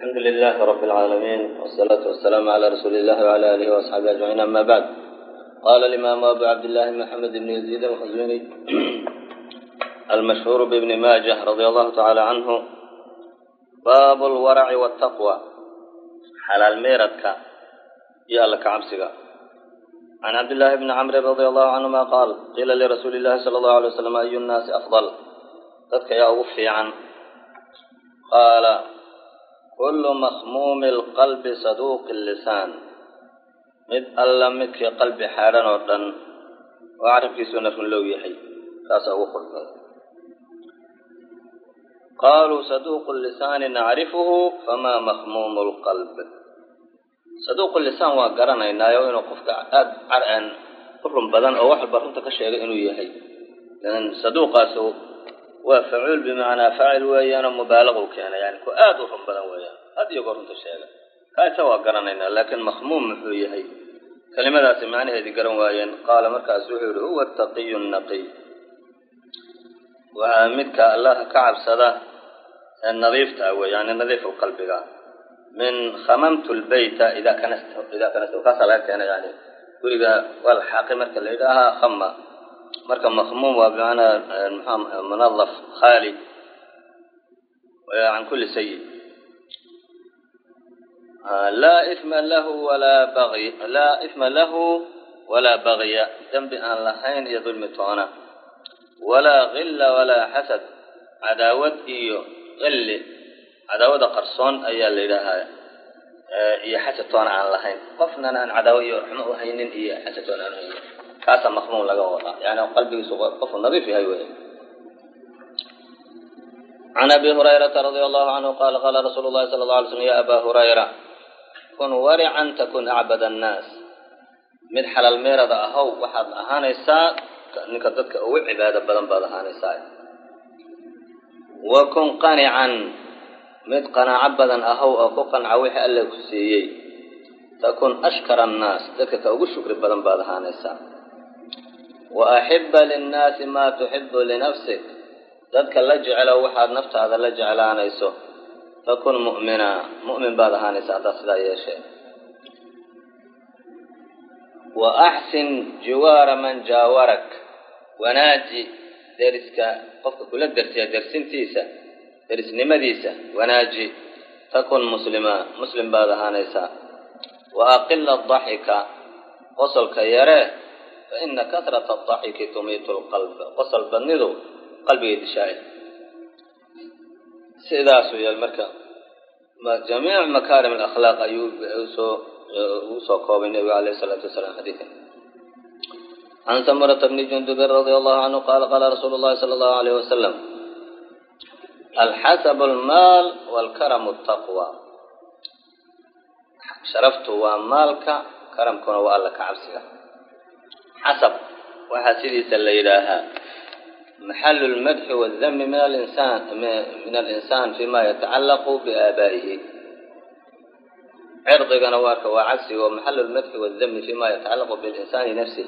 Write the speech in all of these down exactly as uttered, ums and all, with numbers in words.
الحمد لله رب العالمين والصلاة والسلام على رسول الله وعلى آله وأصحابه أجمعين. أما بعد، قال الإمام أبو عبد الله محمد بن يزيد الخزويني المشهور بابن ماجه رضي الله تعالى عنه: باب الورع والتقوى. حلال ميردك يا لك عبسك. عن عبد الله بن عمرو رضي الله عنهما قال: قيل لرسول الله صلى الله عليه وسلم: أي الناس أفضل؟ ذاتك يا أوفي عن قال: كل مخموم القلب صدوق اللسان. مد الله مدك قلب حارن ودن وأعرف في سنة لو يحي كاسا وقل. قالوا: صدوق اللسان نعرفه فما مخموم القلب. صدوق اللسان وقرنا إنه يوين وقفك عرعن قرم بدن أو واحد برمتك الشيء إنه يحي، لأن صدوقه وفعول بمعنى فاعل ويانا مبالغ كان يعني كؤاد وهم بدن ويانا هذا يقول أنت الشيء كاي سوا قرنا لكن مخموم محويه هي كلمة ذات معنى هذه قرن ويان. قال مركز زهير: هو التقي النقي. وعامدك الله كعب صدا النظيف تأوي يعني نظيف قلبك. من خممت البيت إذا كنست إذا كنست وكسر كان يعني ولذا والحاق مركز لها خمة مركز مخموم وبمعنى منظف خالي عن كل سيء. لا إثم له ولا بغي لا إثم له ولا بغي ذنب أن لحين يظلم تونا ولا غل ولا حسد عداوة إيو غل عداوة قرصون أي اللي لها إيا حسد تونا عن لحين قفنا أن عداوة إيو رحمه هينين إيا حسد تونا عن هينين كاسا مخموم لقوة يعني قلبي سوى قف النظيف هاي وين. عن أبي هريرة رضي الله عنه قال: قال رسول الله صلى الله عليه وسلم: يا أبا هريرة، كن ورعا تكن أعبد الناس. من حلال ميرد أهو وحد أهانيسا نكدتك أو عبادة بدن بعد أهانيسا. وكن قانعا مد قناع بدن أهو أو قناع ويح ألا كسيي تكن أشكر الناس ذكك أو شكر بدن بعد أهانيسا. وأحب للناس ما تحب لنفسك ذاتك لجعل وحد نفت هذا لجعل عنيسه. تكن مؤمنا مؤمن بعد هانيسا تصدق يا شيء. وأحسن جوار من جاورك وناجي درسك قفك كل درس يا درسين تيسا درس نمديسا وناجي. تكن مسلما مسلم بعد هانيسا. وأقل الضحك قصل كيره فإن كثرة الضحك تميت القلب. قصل بندو قلبي يتشائل سيداسو يا المركب ما جميع مكارم الأخلاق أيوب أوسو أوسو قوم النبي عليه الصلاة والسلام حديثا. عن سمرة بن جندب رضي الله عنه قال: قال رسول الله صلى الله عليه وسلم: الحسب المال والكرم التقوى. شرفت ومالك كرم كن وألك عبسك. حسب وحسيدي سليلاها محل المدح والذم من الإنسان من الإنسان فيما يتعلق بآبائه. عرض قنوارك وعكسه ومحل المدح والذم فيما يتعلق بالإنسان نفسه.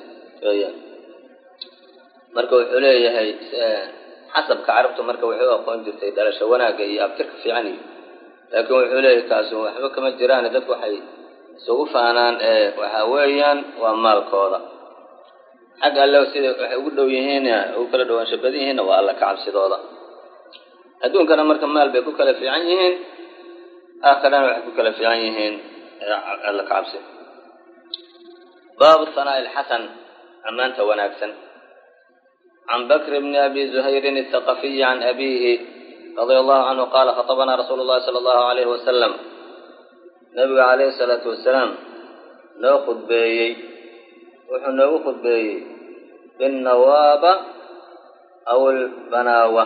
مركو حليه هي حسب كعرفت مركو حليه قوم جرتي دلش وناقي أبترك في عني لكن حليه كاسو حبك مجران ذك وحي سوفانان وحويان ومال كوضا حق الله سيده waxay ugu dhow yihiin oo kala dhawaan shabadihiina waa alla ka cabsidooda. adduunkana marka maal bay ku kala fiican yihiin aakhirana waxay ku kala fiican yihiin alla ka cabsi. باب الثناء الحسن أمانة وناكسا. عن بكر بن أبي زهير الثقفي عن أبيه رضي الله عنه قال: خطبنا رسول الله صلى الله عليه وسلم. نبي عليه الصلاة والسلام نأخذ بيي وحنا نأخذ بيي بالنوابة أو البناوة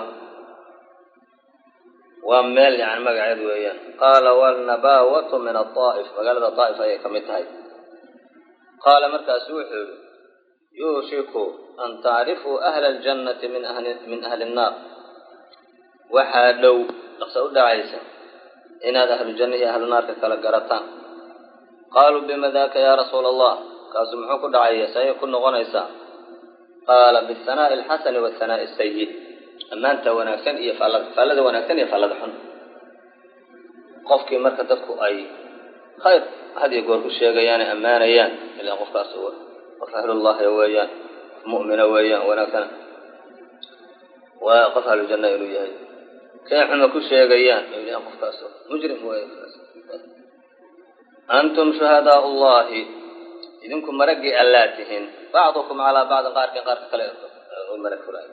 ومال يعني مقعد ويان. قال: والنباوة من الطائف. وقال ذا الطائف هي كمتهي. قال مركز وحل: يوشك أن تعرفوا أهل الجنة من أهل, من أهل النار. وحالوا لقصود عيسى إن هذا أهل الجنة أهل النار كالقرطان. قالوا: بما ذاك يا رسول الله؟ كاسمحوك دعية سيكون غنيسا. قال: بالثناء الحسن والثناء السيء. أما أنت وناكسن إيه فالذ وناكسن إيه فالذ حن. qofkii marka dadku ay khayr hadiyo goor ku sheegayaan amaanayaan ilaa qofkaas oo qof ahlullah weeyaan mu'mina weeyaan wanaagsan waa qof ahlul janna inuu yahay كيحنا كشيغيان إلى قفكاسو مجرم ويفاس أنتم شهداء الله إذنكم مرقي ألاتهن بعضكم على بعض قارك قارك كلا ومرق فلان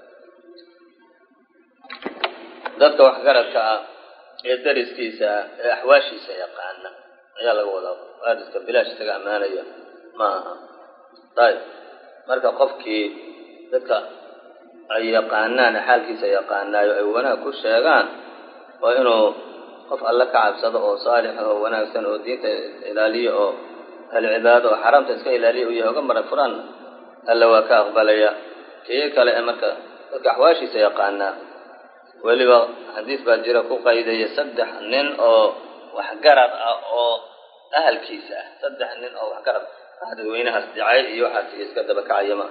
ذاتك وحقرك يدرس كيسا أحواشي سيقعنا يلا قولا هذا بلاش تقع ماليا ما طيب مرقى قفكي ذاتك ay yaqaanaan xaalkiisa yaqaanaayo ay wanaag ku sheegaan oo inuu qof alla ka cabsado oo saalix oo wanaagsan oo diinta ilaaliyo oo hal cibaado oo xaraamta iska ilaaliyo iyo uga marag furan alla waa ka aqbalaya kii kale marka dadka axwaashiisa yaqaanaa waliba xadiis baa jira ku qaydaya saddex nin oo wax garad ah oo ahalkiisa ah saddex nin oo wax garad ah dadweynahaas dhacay iyo waxa iska daba kacayama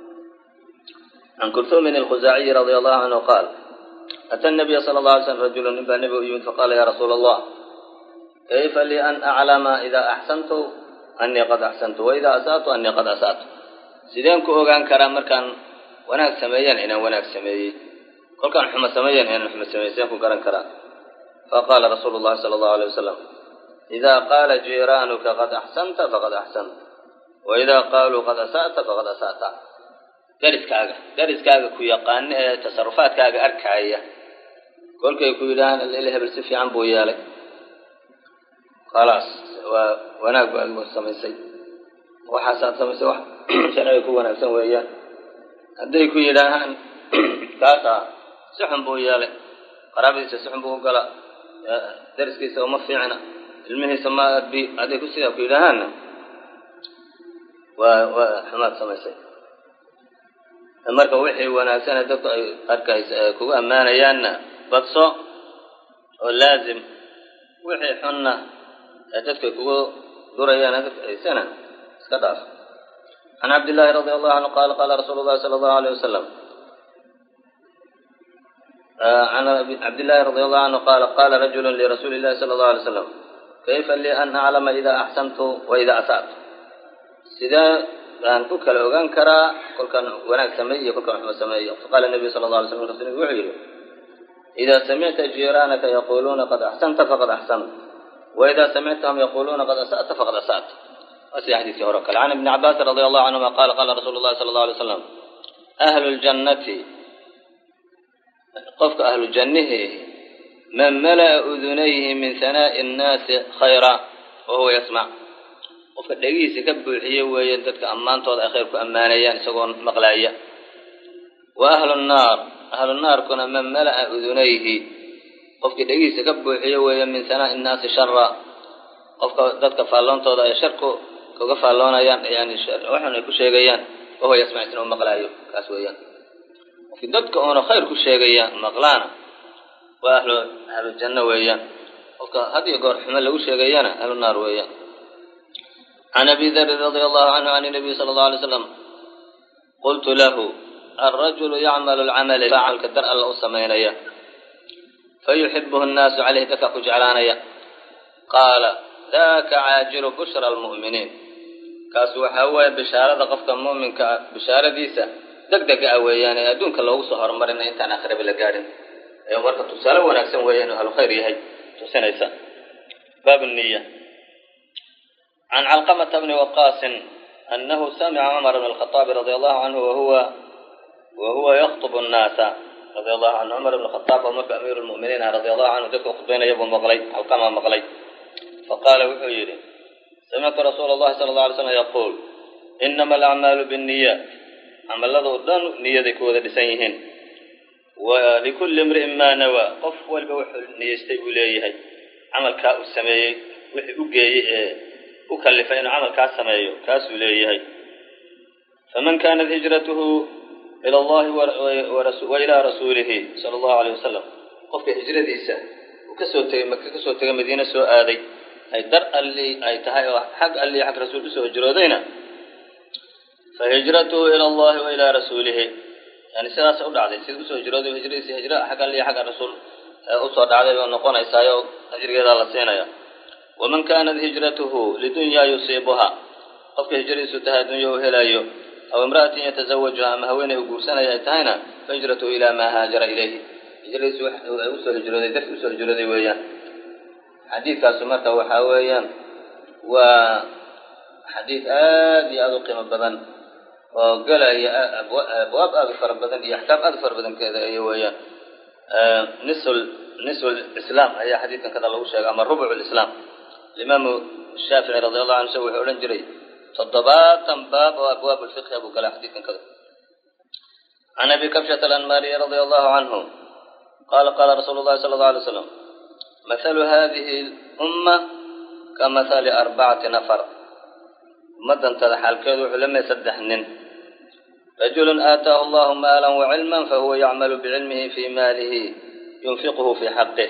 عن كلثوم الخزاعي رضي الله عنه قال أتى النبي صلى الله عليه وسلم رجل نبى نبي فقال يا رسول الله كيف لي أن أعلم إذا أحسنت أني قد أحسنت وإذا أسأت أني قد أسأت سيدين كوغان كرام مركان وناك سميا إنا وناك سمي قل كان حمى سميا إنا حمى سمي سيدين كوغان كرام فقال رسول الله صلى الله عليه وسلم إذا قال جيرانك قد أحسنت فقد أحسنت وإذا قالوا قد أسأت فقد أسأت dariskaaga dariskaaga ku yaqaan ee tasarrufaadkaaga arkaya kolkay ku yiraahdaan ilaahay hebel si fiican buu yeelay خلاص waa wanaag baa samaysay waxa saad samaysay wax sharci ku wanaagsan weeyaan haday ku yiraahdaan taasa si xun buu yeelay qaraabadiisa si xun buu gala dariskiisa uma fiicna ilmihiisa ma bi haday ku sida ku yiraahdaan waa waa xumaad samaysay marka wixii wanaagsan dadku ay arkaysa kugu amaanayaanna badso oo laazim wixii xunna dadku kugu durayaan aysana iska dhaaf عن عبد الله رضي الله عنه قال قال رسول الله صلى الله عليه وسلم عن عبد الله رضي الله عنه قال قال رجل لرسول الله صلى الله عليه وسلم كيف لي أن أعلم إذا أحسنت وإذا أسأت سيدا أن كل أوجان كرا كل كان وناك سمية كل كان حمى سمية فقال النبي صلى الله عليه وسلم رسوله وحيه إذا سمعت جيرانك يقولون قد أحسنت فقد أحسنت وإذا سمعتهم يقولون قد أسأت فقد أسأت وسي حديث هرقل عن ابن عباس رضي الله عنهما قال قال رسول الله صلى الله عليه وسلم أهل الجنة قفك أهل الجنة من ملأ أذنيه من ثناء الناس خيرا وهو يسمع qofka dhagiisa ka buuxiyo weeyeen dadka amaantooda ay khayr ku amaanayaan isagoo maqlaaya wa ahlun naar ahlun naar kuna man mala'a udunayhi qofka dhagiisa ka buuxiyo weeyeen min sanaa innaas sharra qofka dadka faalloontooda ay sharku kaga faalloonayaan yani waxaan ay ku sheegayaan oo yasmaacin oo maqlaayo kaas weeyaan qofka dadka oo khayr ku sheegaya maqlaana wa ahlu ahlu janna weeyaan qofka hadiyo goor xumo lagu sheegayana ahlun naar weeyaan عن أبي ذر رضي الله عنه عن النبي صلى الله عليه وسلم قلت له الرجل يعمل العمل فعل كدر الله سمينيا فيحبه الناس عليه دكك جعلانيا قال ذاك عاجل بشرى المؤمنين كاسو حوا بشارة قفك المؤمن بشارة ديسة دق دق أويان أدونك الله سهر مرنا أنت أنا أخرب لقارن يوم مرة تسأله ونكسن ويانه الخير يهي تسنيسا باب النية عن علقمة بن وقاص أنه سمع عمر بن الخطاب رضي الله عنه وهو وهو يخطب الناس رضي الله عنه عمر بن الخطاب ومك أمير المؤمنين رضي الله عنه ذكر خطبين يبو مغلي علقمة مغلي فقال وحيري سمعت رسول الله صلى الله عليه وسلم يقول إنما الأعمال بالنيات عمل له الدن نيتك وذا بسيهن ولكل امرئ ما نوى قف والبوح نيستي إليه عمل كاء السماء وحي أجي وكلف إنه عمل كاس سمايه كاس وليه فمن كانت هجرته إلى الله ورسول وإلى رسوله صلى الله عليه وسلم قف هجرة ديسة وكسوت مكة كسوت مدينة سوء هذه أي در اللي أي تهاي حق اللي حق رسول بسوء هجرة دينا فهجرته إلى الله وإلى رسوله يعني سلا سؤال عليه سيد بسوء هجرة وهجرة هجرة حق اللي حق الرسول usoo dhacday oo noqonaysaayo ajrigeeda la siinaya waman kaanat hijratuhu lidunyaa yusiibuha qofka hijradiisu tahay addunya u helayo aw imra'atin yatazawajuha ama haweeney u guursanaya ay tahayna fahijratuhu ilaa maa haajara ilayhi hijradiisu ay usoo hijrooday darkii usoo hijrooday weeyaan xadiidkaasu marka waxaa weeyaan waa xadiid aad iyo aad u qiimo badan oo galaya abwaab aad u fara badan iyo axkaam aad u fara badankeeda ayo weeyaan nisul nisul islaam ayaa xadiidkan kada lagu sheegay ama rubuc lislaam imaamu shaafici radiallahu anhu isagu wuxuu odhan jiray toddobaatan baab oo abwaab lfiqhi buu galaa xadiidkan kada can abi kabshata alanmaariyi radia allahu canhu qaala qaala rasuulu llahi sala allahu alay slam mathalu hadihi lumma kamathali arbacati nafar ummadantada xaalkeedu wuxuu lamid saddex nin rajulun aataahu allahu maalan wacilman fahuwa yacmalu bicilmihi fii maalihi yunfiquhu fii xaqih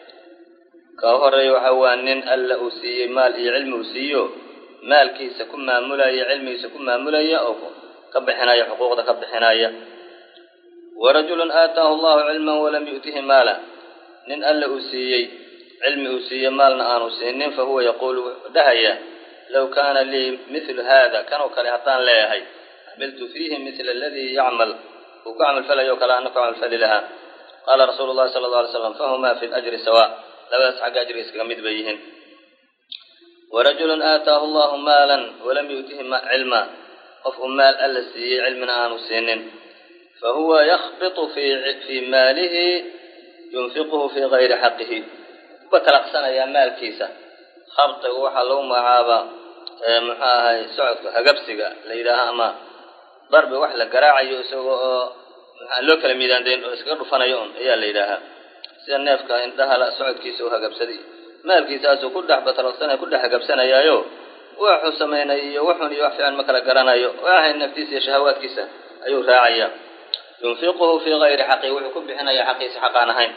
ka horeeya waxa waa nin alla uu siiyey maal iyo cilmi uu siiyo maalkiisa ku maamulaya cilmigiisa ku maamulaya oo ka bixinaya xuquuqda ka bixinaya warajulun aataahu allahu cilman walam yu'tihi maala nin alla uu siiyey cilmi uu siiye maalna aanu siinin fahuwa yaquulu dhahaya low kaana lii mithlu hada kanoo kale haddaan leeyahay camiltu fiihi mithla aladii yacmal uu ku camal falayo kale ana ku camal fali lahaa qaala rasuulu llahi sala alla alay slam fahumaa fi ljri sawa labadaas xagga ajriga iskaga mid bay yihiin warajulun aataahu allahu maalan walam yu'tihi cilma qof uu maal alla siiyey cilmina aanu siinin fahuwa yakhbitu fii maalihi yunfiquhu fii gayri xaqihi kuba talaqsanayaa maalkiisa khabtiga waxaa lagu magacaabaa muxuu ahay socodka hagabsiga la yidhaaha ama darbi wax la garaacayo isagoo oo maxaa loo kala miidaandayn oo iskaga dhufanayo un ayaa la yidhaahaa sida neefka indhaha la socodkiisa u hagabsaday maalkiisaasuu ku dhex batalaqsanaya ku dhex hagabsanayaayo waxuu samaynayo iyo waxun iyo wax fiican ma kala garanayo waxay naftiisa iyo shahawaadkiisa ayuu raacaya yunfiquhu fii gayri xaqihi wuxuu ku bixinaya xaqiisa xaqaan ahayn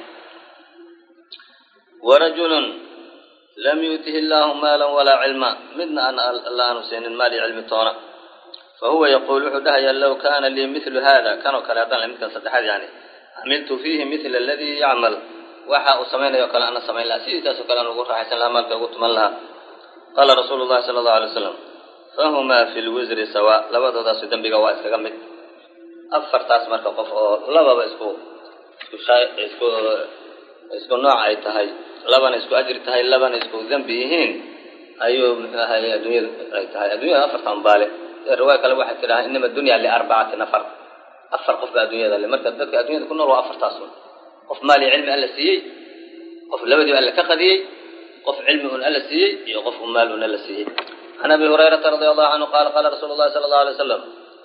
warajulun lam yu'tihi illaahu maalan walaa cilma midna aan alla aanu siinin maal iyo cilmi toona fahuwa yaquul wuxuu dhahayaa low kaana lii mithlu hada kanoo kale haddaan le midkan saddexaad yani camiltu fiihi mithla aladii yacmal waxa uu samaynayo kale ana samayn lahaa sidiisaasoo kale aan ugu raaxaysan lahaa maalka ugu tuman lahaa qaala rasuulu llahi sala allahu alay wasalam fahumaa fi lwisri sawa labadoodaasu dembiga waa iskaga mid afartaas marka qof oo lababa isku isku isku nooc ay tahay labana isku ajri tahay labana isku dembi yihiin ayuu muxuu ahay adduunyada ay tahay adduunyada afartan baale riwaaya kale waxay tidhahaa inama dunya liarbacati nafar afar qof baa adduunyada le marka dadka adduunyada ku nool waa afartaas un qof maal iyo cilmi alla siiyey qof labadiiba alla ka qadiyey qof cilmi un alla siiyey iyo qof u maal un alla siiyey can abi hurayrata radia allahu canhu qaala qaala rasuulu llahi sala allahu alay wasalam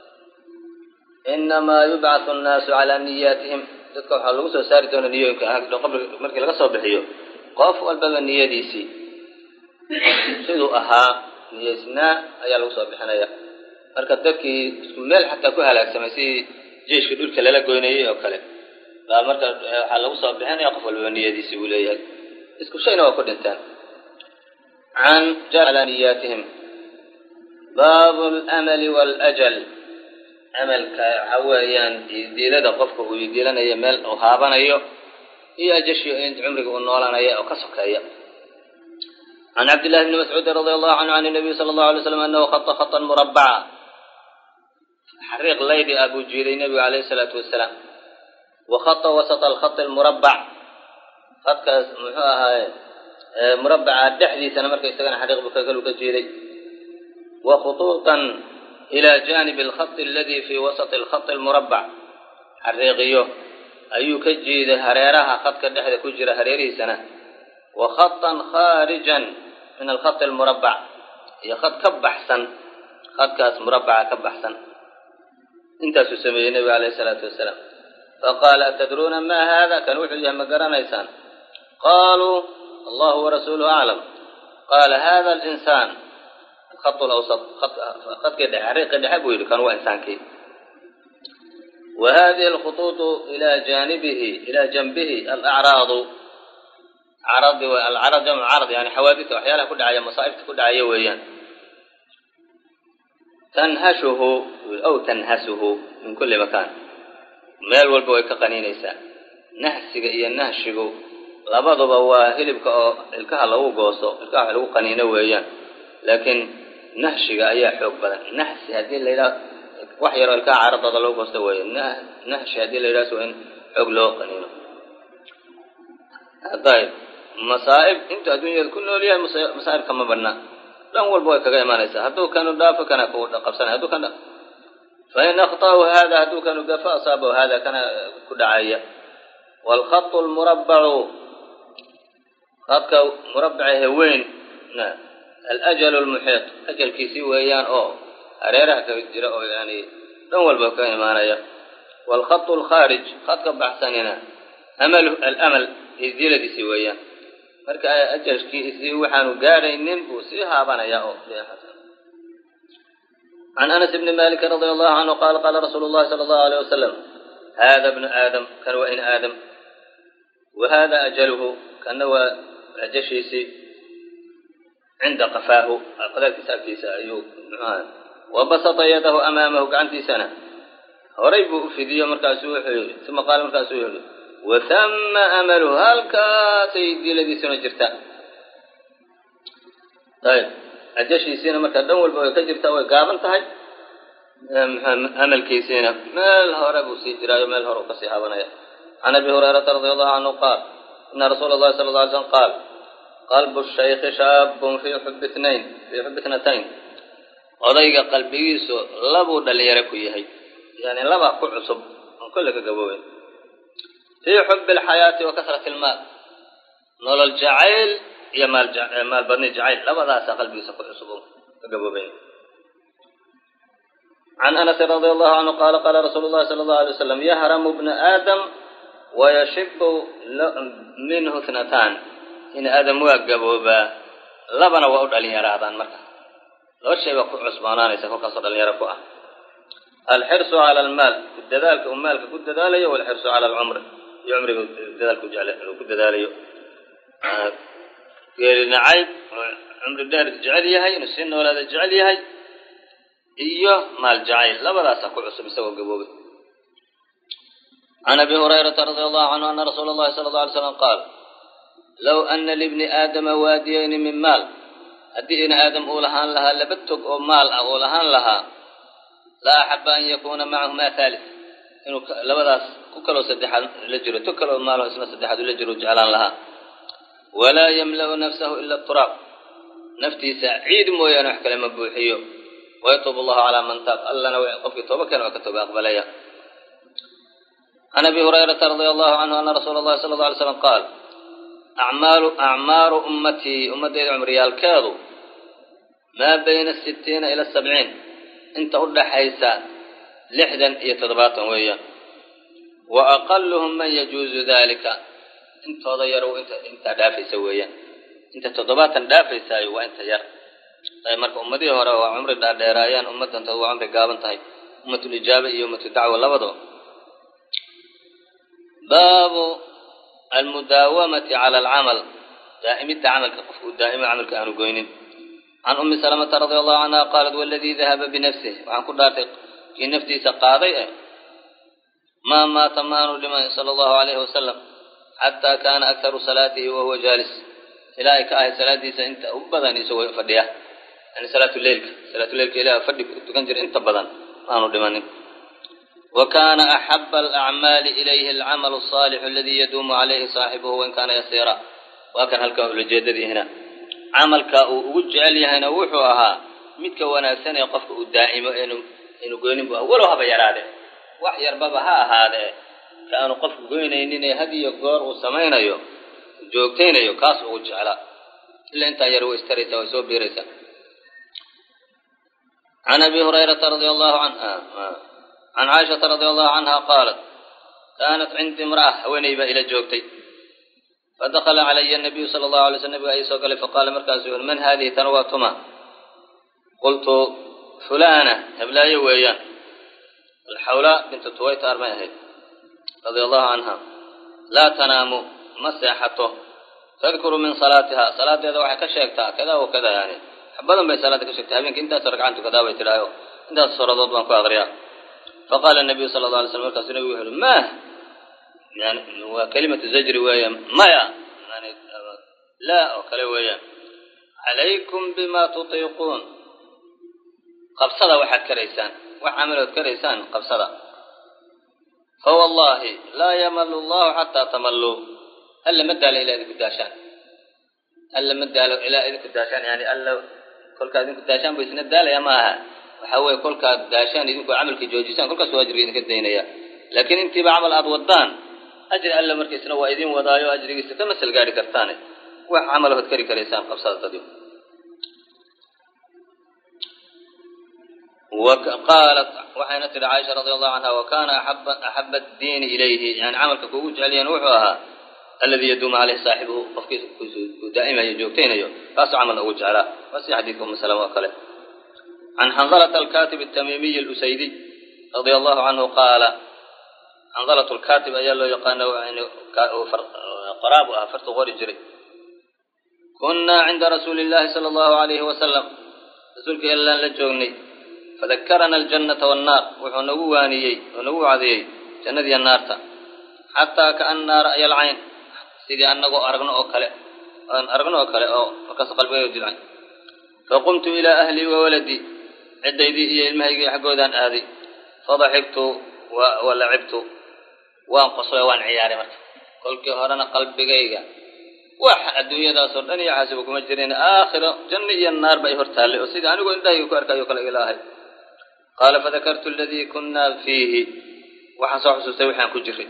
inamaa yubcathu annaasu calaa niyaatihim dadka waxaa lagu soo saari doona niyooyinka qabri markii laga soo bixiyo qof walbaba niyadiisii siduu ahaa niyaysnaa ayaa lagu soo bixinaya marka dadkii isku meel xataa ku halaagsamay si jeiska dhulka lala goynayay oo kale baa marka waxaa lagu soo bixinaya qof walbaba niyadiisii uu leeyahay isku shayna waa ku dhintaan can jar calaa niyaatihim baabu lamali waljal camalka waxa weeyaan diilada qofka uu diilanayo meel uu haabanayo iyo ajashiyo in cumriga uu noolaanayo oo ka sokeeya can cabdillahi bni mascuudin radia allahu canhu can nabiy sala allahu alay slam anahu khata khatan murabbaca xariiq laydi ah buu jiiday nebigu calayhi salaatu wasalaam wa khata wasata alkhati almurabbac khadkaas muxuu ahaaye murabbaca dhexdiisana marka isagana xariiq buu kagalu ka jiiday wa khutuutan ila janibi alkhati aladi fii wasati alkhati almurabbac xariiqiyo ayuu ka jiiday hareeraha khadka dhexda ku jira hareerihiisana wa khatan khaarijan min alkhati almurabbac iyo khad ka baxsan khadkaas murabbaca ka baxsan intaasuu sameeyey nebiga calayhi salaatu wasalaam faqaala atadruuna ma hada kan wuxuu yahay ma garanaysaan qaaluu allahu warasuuluhu aclam qaala hada alinsaan الخط الأوسط خط خط كده حريق كده حبوا يلو كان هو إنسان كي وهذه الخطوط إلى جانبه إلى جنبه الأعراض عرض والعرض جمع عرض يعني حوادث وأحيانا كل عيا مصائب كل عيا ويان تنهشه أو تنهسه من كل مكان مال والبوي كقنين يسا نهسج إيا نهشجو labaduba waa hilibka oo ilkaha lagu goosto ilkaha lagu qaniino weeyaan laakiin nahshiga ayaa xoog badan nahsi hadii la yiraahdo wax yar oo ilkaha caradada lagu goosto weeyaan nahshi hadii la yiraahdo in xoog loo qaniino haday masaa'ib inta adduunyada ku nool yahay masaa'ib kama badna dhan walba way kaga imaanaysaa hadduu kanu dhaafo kana ku qabsanay hadduu kana fa in akhtaahu hada hadduu kanu gafa asaaba hada kana ku dhacaya wal khatt al murabba' khatka murabba'a weyn na al ajal al muhit ajal kiisi weeyaan oo hareeraha ka jira oo yaani dhan walba ka imaanaya wal khatt al kharij khatka baxsanina amal al amal iziladiisi weeyaan marka ajalkiisi waxaanu gaaraynin buu si haabanaya oo عن أنس بن مالك رضي الله عنه قال قال رسول الله صلى الله عليه وسلم هذا ابن آدم كان وإن آدم وهذا أجله كان وأجشيسي عند قفاه قدرت سألتيسا أيوب وبسط يده أمامه كعنتي سنة وريب في ذي مركاسوه ثم قال مركاسوه وثم أمله هل كاسيدي الذي سنجرته طيب أجشيسينا مركا دول بو كجرتا way gaaban tahay amalkiisina meel hore buu sii jiray meel hore ka sii habanaya عن أبي هريرة رضي الله عنه قال إن رسول الله صلى الله عليه وسلم قال قلب الشيخ شاب في حب اثنين في حب اثنتين odayga qalbigiisu labo dhalinyaro ku yahay yani laba ku cusub oo kale ka gaboobay في حب الحياة وكثرة المال nolol jacayl يا مال جع... مال بني جعيل لبدا قلبي سقط عصبه قبوبين عن أنس رضي الله عنه قال قال رسول الله صلى الله عليه وسلم يهرم ابن آدم ويشب منه اثنتان إن آدم وقبوبا لبنا وأود عليه رادان مركا لو شيء وقع عصبانان يسكو قصد اليرفوه الحرص على المال كد ذلك أمالك كد ذلك والحرص على العمر يعمر كد ذلك كد ذلك قال نعيب عمر الدار جعل يهي نسين ولا جعل يهي إيوه مال جعيل لا بلا سكو عصب يسوي قبوبه عن أبي هريرة رضي الله عنه أن رسول الله صلى الله عليه وسلم قال لو أن لابن آدم واديين من مال أدين آدم أولهان لها لبتك أو مال أولهان لها لا أحب أن يكون معهما ثالث إنه لبدا كلو سدح لجرو تكلو ماله اسمه سدح لجرو جعلان لها ولا يملأ نفسه إلا التراب نفتي سعيد مويا نحكي لما بوحيه ويتوب الله على من تاب الله نوع قفك توبة كان وكتب أقبليا عن أبي هريرة رضي الله عنه أن رسول الله صلى الله عليه وسلم قال أعمال أعمار أمتي أمتي عمري الكاذو ما بين الستين إلى السبعين انت قد حيثا لحدا يتضباطا ويا وأقلهم من يجوز ذلك انت ضيروا انت انت دافي سويا انت تضباطا دافي ساي وانت ير طيب marka ummadii hore waa umri dheeraayaan ummadan taa waa umri gaaban tahay ummatul ijaaba iyo ummatul dacwa labado baabu almudawamati ala al'amal daa'imita amalka qofku daa'ima amalka aanu goynin an ummi salamah radhiyallahu anha qalat walladhi dhahaba bi nafsihi wa an kudaatay ki naftiisa qaaday ma ma tamanu liman sallallahu alayhi wasallam hatta kana aktharu salatihi wa huwa jalis ilaika ay saladiisa inta u badan isoo fadhiya يعني صلاة الليل صلاة الليل إلى فدي تكنجر انت بدن ما ندمني وكان أحب الأعمال إليه العمل الصالح الذي يدوم عليه صاحبه وإن كان يسيرا وكان هلك الجدد هنا عمل كوجعل هنا وحوها متكونا سنة يقف الدائم إنه إنه قينين ولو هذا يراده وحير بابها هذا كانوا قف قينين هذه يقار وسمين يو جوكتين يو كاس وجعلا إلا أنت يروي استريت وسوي بيرسا عن أبي هريرة رضي الله عنها عن عائشة رضي الله عنها قالت كانت عندي امرأة ونيبة إلى جوكتي فدخل علي النبي صلى الله عليه وسلم قال فقال مركزه من هذه ترواتما قلت فلانة هبلا يويا الحولاء بنت تويت أرميه رضي الله عنها لا تنام مسيحته تذكر من صلاتها صلاة هذا وحكا شيكتها كذا وكذا يعني بدل ما صلاتك شكتها هبينك انت سرقعنت كذا ويتلايو انت الصردات بانكو أغرياء فقال النبي صلى الله عليه وسلم مركز نبي وحده ما يعني وكلمة الزجر وهي ما يا لا وكلا ويا عليكم بما تطيقون قبصدا واحد كريسان وعملوا كريسان قبصدا فوالله لا يمل الله حتى تملوا ألا مد إلى إذن كداشان ألا مد إلى إذن كداشان يعني ألا كل كذا كداشان بيسند دالة يا ماها وحوي كل كداشان إذن كعمل كجوجسان كل كسواجر إذن كدينيا لكن أنت بعمل أبودان أجر ألا مركزنا وإذن وضايو أجر يستمس الجاري كرتاني وعمله كري كريسان قبصدا تديو وقالت وحينت عائشة رضي الله عنها وكان أحب, أحب الدين إليه يعني عمل كوج عليا نوحها الذي يدوم عليه صاحبه دائما يجوبتين يو فاس عمل أوج على بس حديث أم سلمة وقاله عن حنظلة الكاتب التميمي الأسيدي رضي الله عنه قال حنظلة الكاتب أيالله يقال يعني قرابها فرط غور جري كنا عند رسول الله صلى الله عليه وسلم رسولك إلا لجوني فذكرنا الجنة والنار وحنوانيي ونوعدي جنة النار حتى كأن رأي العين سيدي أنه أرغنا أكله أن أرغنا أكله أو مكس قلبي يدلعين فقمت إلى أهلي وولدي عديدي هي المهيجي حقودان آذي فضحكت ولعبت وانقصوا وان عياري مرت كل كهرنا قلبي جيجا وح الدنيا دا صرني يحاسبكم أجرين آخر جنة النار بيهرتالي وسيدي أنا قلت ده يكرك يقول إلهي قال فذكرت الذي كنا فيه وحصح سوي حان كجري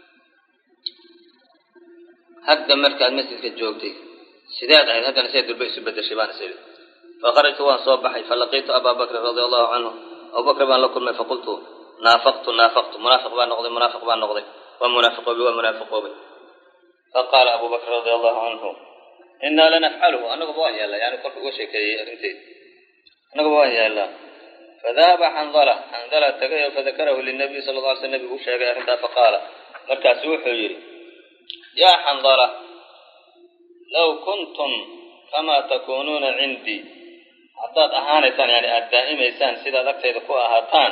هذا مركز مسجد الجوكتي سيدات عين هذا نسيت البيت بدل شبان سيد فخرجت وان صباحي فلقيت أبا بكر رضي الله عنه أبو بكر بان لكم فقلت نافقت نافقت منافق بان نقضي منافق بان نقضي ومنافق بي ومنافق بي فقال أبو بكر رضي الله عنه إنا لنفعله أنا قبوان يا الله يعني كل وشي كي أنتي أنا قبوان يا الله فذهب حنظلة حنظلة تغير فذكره للنبي صلى الله عليه وسلم وشاء فقال مركز وحيري يا حنظلة لو كنتم كما تكونون عندي حتى أهانتان يعني الدائم إنسان سيدا ذكت يدكوا أهاتان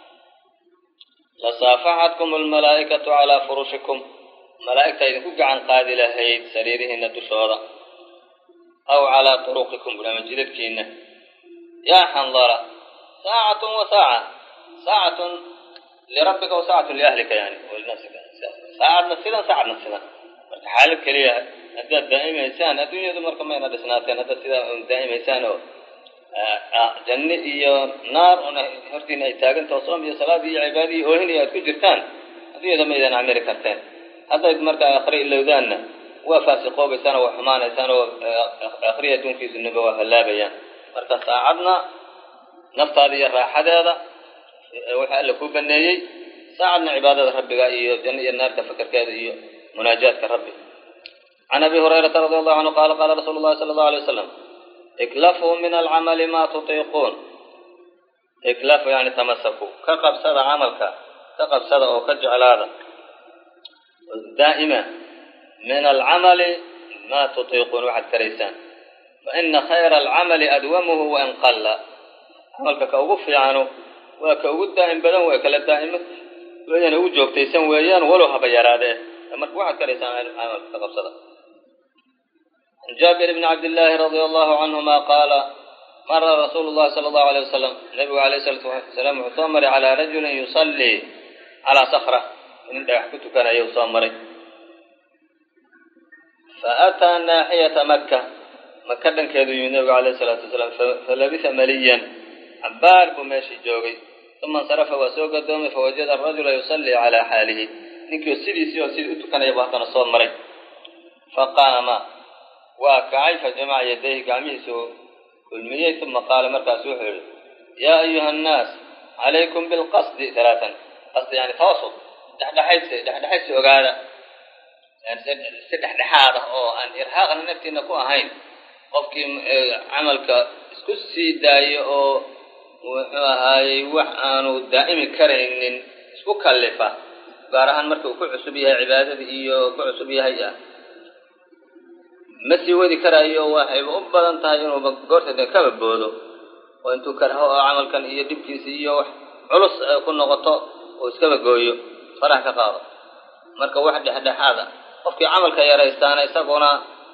لصافحتكم الملائكة على فرشكم ملائكة يدكوا عن قادلة هيد سريرهن الدشورة أو على طرقكم بلا مجددكين يا حنظلة ساعة وساعة ساعة لربك وساعة لأهلك يعني ولنفسك ساعة نفسنا ساعة نفسنا حالك كليها هذا دائم إنسان الدنيا دمر كما ينادى سنتين هذا سيدا دائم إنسان جنة إيا نار أنا هرتين أي تاجن تصوم يا صلاة يا عبادي وهني يا كجرتان الدنيا دم إذا نعمل كرتين هذا يدمر كآخري إلا ودانا وفاسقوا بسنة وحمان سنة آخرية دون في النبوة وهلابيا مرت ساعدنا نفط هذه الراحة هذا وحال لكو بنيي ساعدنا عبادة ربك إيا جنة النار تفكر كذا إيا مناجاة ربي عن أبي هريرة رضي الله عنه قال قال رسول الله صلى الله عليه وسلم اكلفوا من العمل ما تطيقون اكلفوا يعني تمسكوا كقبصد عملك كقبصد أو كجعل هذا دائما من العمل ما تطيقون واحد كريسان فإن خير العمل أدومه وإن قل عملك كأوف عنه وكأود دائم بدن وكل الدائم وين وجوك تيسن ويان ولو هبيراده لما واحد كريسان عمل كقبصد جابر بن عبد الله رضي الله عنهما قال مر رسول الله صلى الله عليه وسلم النبي عليه الصلاة والسلام اعتمر على رجل يصلي على صخرة من يحكت كان يصمر فأتى ناحية مكة مكة كذو النبي عليه الصلاة والسلام فلبث مليا عبار بماشي جوغي ثم انصرف وسوق الدوم فوجد الرجل يصلي على حاله نكي سيدي سيو سيدي كان يبغى صمر فقام وكعي فجمع يديه قاميسه كل مية ثم قال مركز وحر يا أيها الناس عليكم بالقصد ثلاثا قصد يعني تواصل دحدحيس دحدحيس وقال يعني سدحدحاده أو أن إرهاق النفس نكون هين قفك عملك اسكسي داي أو وهاي وحانو دائم كرهن اسكو كلفة قارهان مركو كعسبيها عبادة إيو كعسبيها إياه مسي ودي كرايو waxay u badan tahay inuu goortada ka badboodo oo intuu karho amalkan iyo dibkiisa iyo wax culus ku noqoto oo iska bagooyo farax ka qaado marka wax dhexdhexaada qofkii amalka yaraystaana isaguna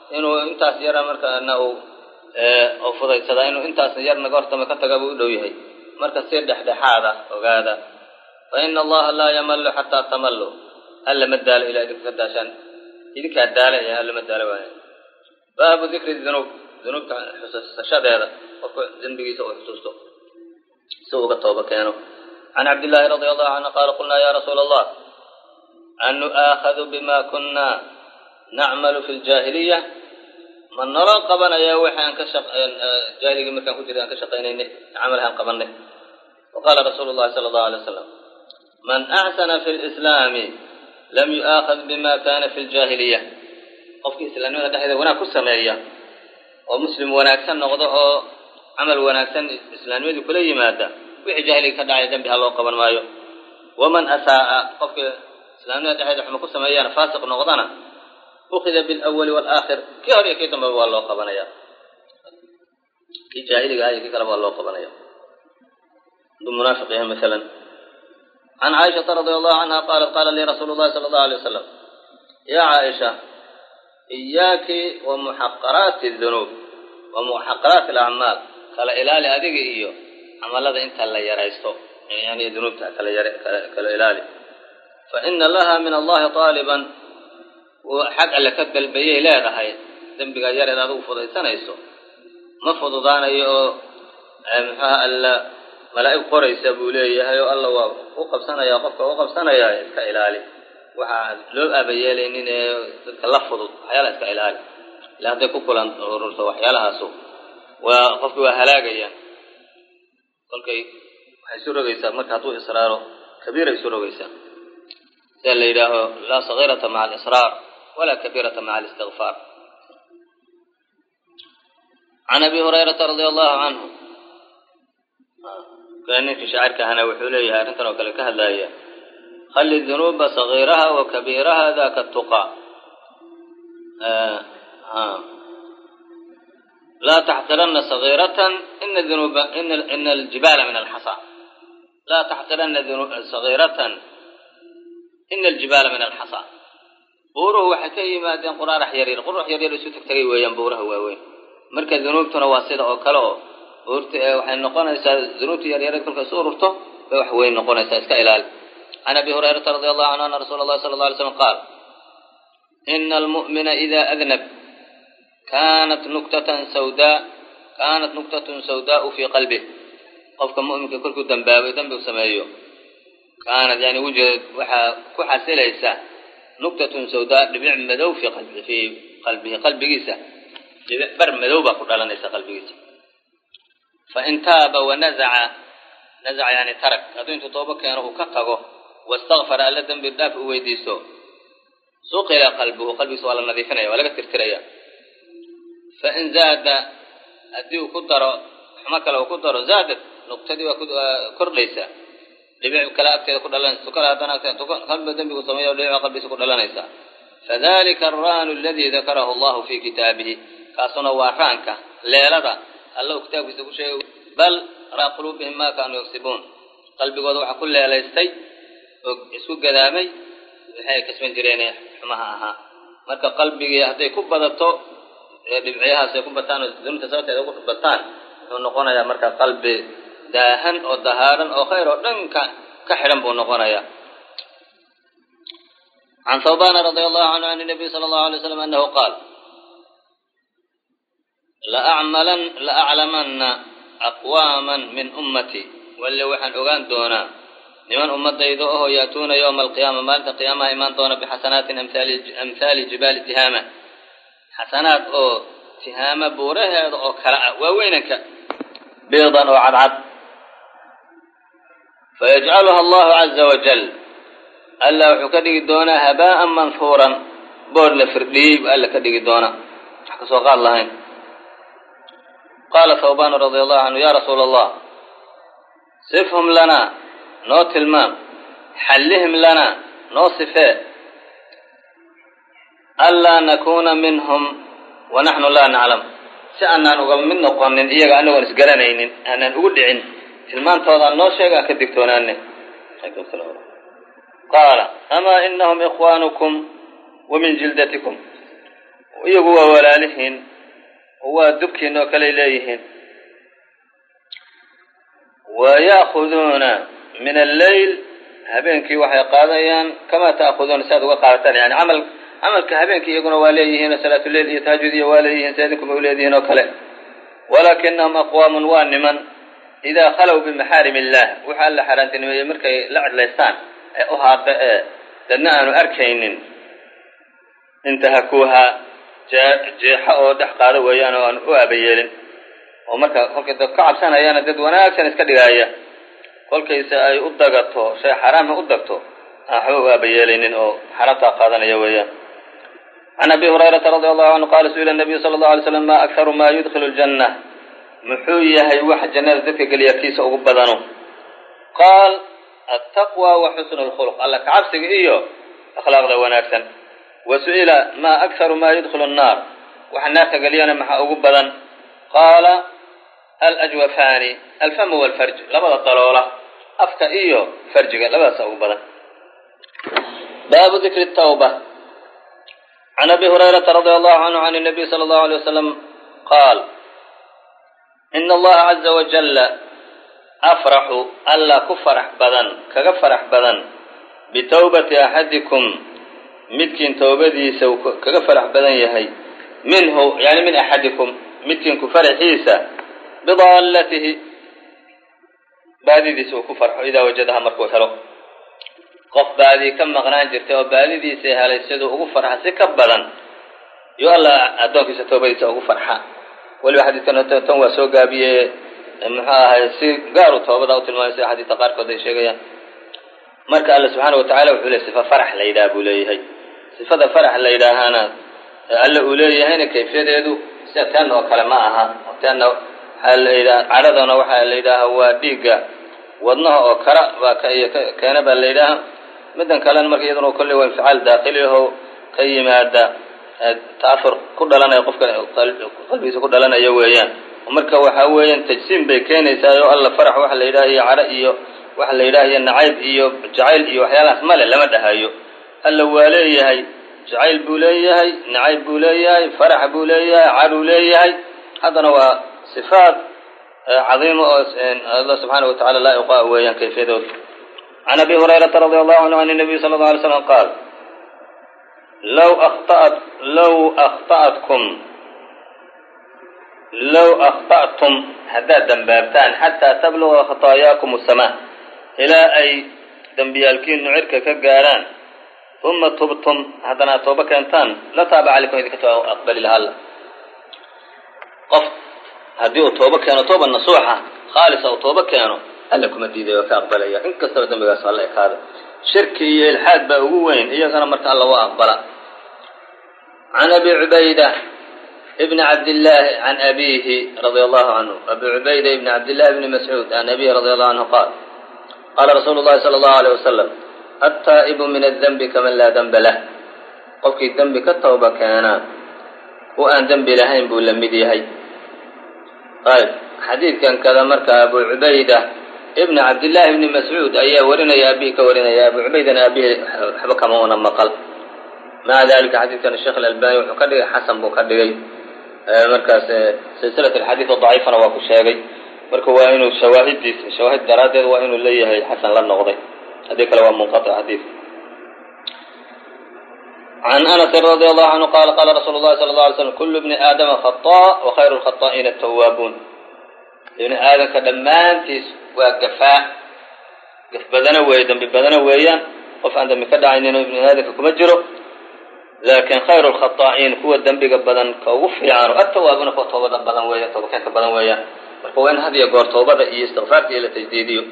inuu intaas yara markaana uu oo fudaysada inuu intaas yar naga hortama ka taga buu u dhow yahay marka si dhexdhexaada ogaada fa inna allaha laa yamallu xataa tamallu alla ma daalo ilaa idinka ka daashaan idinkaa daala ee alla ma daalo waaye baabu dikri dunuub dunuubta xusuusashadeeda qofka dembigiisa uu xusuusto si uga tooba keeno can cabdillaahi radia allahu canhu qaala qulnaa ya rasuula allah an nu'aakhadu bima kunna nacmalu fi ljaahiliya man naloo qabanaya waxaan ka jaahiligii markaan ku jiray aan ka shaqaynaynay camalhaan qabanay waqaala rasuulu llahi sala allahu alay wasalam man axsana fi lislaami lam yu'aakhad bima kana fi ljaahiliya qofkii islaamnimada dhexdeeda wanaag ku sameeya oo muslim wanaagsan noqdo oo camal wanaagsan islaamnimadii kula yimaada wixii jaahiliga ka dhacay dembi ha loo qaban maayo waman asaa'a qofkii islaamnimada dhexdeeda xuma ku sameeyana faasiq noqdana ukhida bilawali waalaakhir kii hor iyo kii dambeba waa loo qabanaya kii jaahiliga ah iyo kii kaleba waa loo qabanaya hadduu munaafiq yahay masalan can caaishata radia allahu canha qaalat qaala lii rasuulu llahi sala allahu alay wasalam yaa caaisha iyaaki wa muxaqaraati dunuub wa muxaqaraati alacmaal kala ilaali adiga iyo camalada inta la yaraysto yani dunuubta kala yar kala ilaali fa ina laha min allahi taaliban xag alle ka dalbayay leedahay dembiga yareed adigu fudaysanayso ma fududaanayo oo muxuha alla malaa'ig qoraysa buu leeyahay oo alla waa u qabsanaya qofka u qabsanaya iska ilaali waxaa loo aabayeelaynin ee dadka la fudud waxyaalaha iska ilaali ilaa hadday ku kulan ururto waxyaalahaasu waa qofki waa halaagayaan kolkay waxay isu rogaysaa marka hadduu israaro kabiiray isu rogaysaa sida la yidhaaho laa sagiirata maca alisraar walaa kabiirata maca alistigfaar can abi hurayrata radia allahu canhu ninkii shaacirka ahana wuxuu leeyahay arrintan oo kale ka hadlaaya khali dunuuba sagiiraha wa kabiiraha daka tuqa laa taxqiranna sagiiratan ina dunuuba ina aljibaala min alxasa laa taxqiranna sagiiratan ina aljibaala min alxasa buuruhu waxay ka yimaadeen quraarax yaryar qurax yaryar isu tagtagay weeyaan buuraha waaweyn marka dunuubtuna waa sida oo kale oo buurta waxay noqonaysaa dunuubta yaryareed kolka isu ururto bay wax weyn noqonaysaa iska ilaali can abi hurayrata radi allahu canhu ana rasuula allahi sala alla alay slam qaal ina almu'mina ida adnab kanat nuktatan sawdaa kanat nuktatun sawdaau fii qalbih qofka mu'minka kolkuu dambaabay dambigu sameeyo kaanad yani wujeed waxaa ku xasilaysa nuktatun sawdaa dhibic madow fii qalbi fii qalbihi qalbigiisa dhibic bar madow baa ku dhalanaysa qalbigiisa fain taaba wanazaca nazaca yani tarag hadduu intuu toobo keeno uu ka tago wastakfara alla dembi dhaaf u weydiisto suqila qalbuhu qalbigiisa waa la nadiifinaya waa laga tirtiraya fain zaada haddii uu ku daro xumo kale uu ku daro zaadad nuqtadii waa kordhaysa dhibic kale agteeda ku dhalanaysa tukale haddana qalbiga dembigu sameeya dhibic qalbigiisa ku dhalanaysa fadalika alraanu aladi dakarahu allahu fi kitaabihi kaasuna waa raanka leelada alla uu kitaabkiisa ku sheegay bal raa quluubihim ma kaanuu yagsibuun qalbigooda waxaa ku leelaystay oo isku gadaamay waxay kasban jireen xumaha ahaa marka qalbigii hadday ku badato dhibciyahaas ay ku bataan oo dunuubta sababteeda ugu bataan wuxuu noqonayaa marka qalbi daahan oo dahaaran oo khayr oo dhanka ka xidhan buu noqonayaa can thawbana radia allahu canhu can nabiy sala allahu alay wasalam annahu qaal laacmalan la aclamanna aqwaaman min ummati walle waxaan ogaan doonaa niman ummadayda oho yaatuuna yowma alqiyaama maalinta qiyaamaha imaan doona bixasanaatin amhaali jibaali tihaama xasanaad oo tihaama buuraheeda oo kale ah waaweynanka biidan oo cadcad fayajcaluha allahu caza wajal alla wuxuu ka dhigi doonaa habaa'an manhuuran boor la firdhiyey bu alla ka dhigi doonaa wax kasoo qaad lahayn qaala thawbanu radia allahu canhu ya rasuula allah sifhum lanaa noo tilmaam xallihim lanaa noo sifee anlaa nakuuna minhum wa naxnu laa naclam si aanaan uga mid noqonin iyaga anagoon isgaranaynin aanaan ugu dhicin tilmaantoodaan noo sheega aan ka digtoonaane qaala amaa inahum ikhwaanukum wa min jildatikum iyagu waa walaalihiin waa dubkiin oo kale leeyihiin waya'khuduuna min alleyl habeenkii waxay qaadayaan kamaa ta'khuduuna si aad uga qaadataan yani camal camalka habeenkii iyaguna waa leeyihiin oo salaatuleyl iyo tahajud iyo waa leeyihiin si idinkuba u leedihiin oo kale walaakinahum aqwaamun waa niman idaa khalow bimaxaarim illah waxa alla xaaraantinimeeyey markay la cidlaystaan ee u haadda ee dadna aanu arkaynin intahakuuha jeexa oo dhex qaada weeyaan oo aan u aabayeelin oo marka kolkay dad ka cabsanayaana dad wanaagsan iska dhigaaya kolkayse ay u dagato shay xaraama u dagto aan waxba u aabayeelaynin oo xaraamtaa qaadanaya weeyaan can abi hurayrata radi allahu canhu qaala su-ila nabiyu sala allahu alay slam ma akharu ma yudkilu ljanna muxuu yahay waxa jannada dadka geliya kiisa ugu badano qaal altaqwa wa xusnu lkhuluq alla kacabsiga iyo akhlaaqda wanaagsan wa su-ila ma akharu ma yudkilu nnaar waxa naarka geliyana maxaa ugu badan qaala alajwafaani alfamu walfarj labada daloola afka iyo farjiga labadaasa ugu badan baabu dikri tawba can abi hurayrata radi allahu canhu can الnabiy salى اllahu alيه wasalam qaal in allaha caza wajalla afraxu alla ku farax badan kaga farax badan bitawbati axadikum midkiin towbadiisa uu kaga farax badan yahay minhu yani min axadikum midkiin ku faraxiisa bidaalatihi baadidiisa uu ku farxo idaa wajadaha markuu helo qof baadii ka maqnaan jirtay oo baadidiisa helay siduu ugu farxa si ka badan yo alla addoonkiisa toobadiisa ugu farxa weliba xadiidkan tan waa soo gaabiye muxuu ahay si gaaru toobada u tilmaamay sida xadiidka qaarkood ay sheegayaan marka alla subxaana watacala wuxuu leeyahy sifa farax la yidhaha buu leeyahay sifada farax la yidhaahana alla uu leeyahayna kayfiyadeedu sida teena oo kale ma aha teena waxaa la yidhaha cadhadana waxaa la yidhaaha waa dhiigga wadnaha oo kara baa ka iyo keena baa la yidhaaha middan kalena marka iyaduna kolley waa inficaal daaqili ahoo ka yimaada ta'afur ku dhalanaya qofka qalbigiisa ku dhalanaya weeyaan marka waxaa weeyaan tajsiim bay keenaysaa oo alla farax waxa la yidhaha iyo cadho iyo waxa la yidhaha iyo nacayb iyo jacayl iyo waxyaalahaas male lama dhahayo alla waa leeyahay jacayl buu leeyahay nacayb buu leeyahay farax buu leeyahay cadhuu leeyahay haddana waa sifaat cadiimo oo allah subxaana watacala laa-iqa weeyaan kayfiyadood can abi hurayrata radi allahu canhu can nabiy sala allau alay slam qaal law akhtaat law akhta'atkum law akhta'tum haddaad dembaabtaan xataa tabluga khataayaakum asamaa ilaa ay dembiyaalkiinu cirka ka gaarhaan uma tubtum haddana aad tooba keentaan la taaba calaykum idinka too aqbali laha alla qof haddii uu tooba keeno tooba nasuuxa khaalisa uu tooba keeno alla kuma diiday oo ka aqbalaya in kastaba dembigaas alla ekaada shirki iyo ilxaad baa ugu weyn iyagana marka alla waa aqbala can abi cubayda ibni cabdillaahi can abiihi radia allahu canhu abi cubayda ibni cabdillahi ibni mascuud can abiihi radia allahu canhu qaal qaala rasuulu llahi sala allahu aleyh wasalam attaa'ibu min addenbi kaman laa denba lah qofkii dembi ka tooba keenaa ku aan dembi lahayn buu la mid yahay ayb xadiidkan kada marka abu cubayda ibni cabdillaahi ibni mascuud ayaa warinaya abihi ka warinaya abu cubaydana abihi waxba kama una maqal maca dalika xadiidkan sheekh alalbani wuxuu ka dhigay xasan buu ka dhigay markaas silsilat alxadiid daciifana waa ku sheegay marka waa inuu shawaahidiis shawaahid daraaddeed waa inuu leeyahay xasan la noqday haddii kale waa munqaطic xadiidka can anas radi allahu canhu qaala qaala rasuulu llahi sala اlه alay slam kulu bni aadama khaطaa wa khayru lkhaطaa'iina atawaabuun ibni aadamka dhammaantiis waa gafaa gaf badana weeye dembi badana weeyaan qof aan dembi ka dhacaynin ibni aadamka kuma jiro laakiin khayru lkhaطaa'iin kuwa dembiga badan ka ugu fiicano atawaabuuna kuwa toobada badan weeya toobakeenka badan weeyaan marka waa in had iyo goor toobada iyo istikfaarta iyo la tajdiidiyo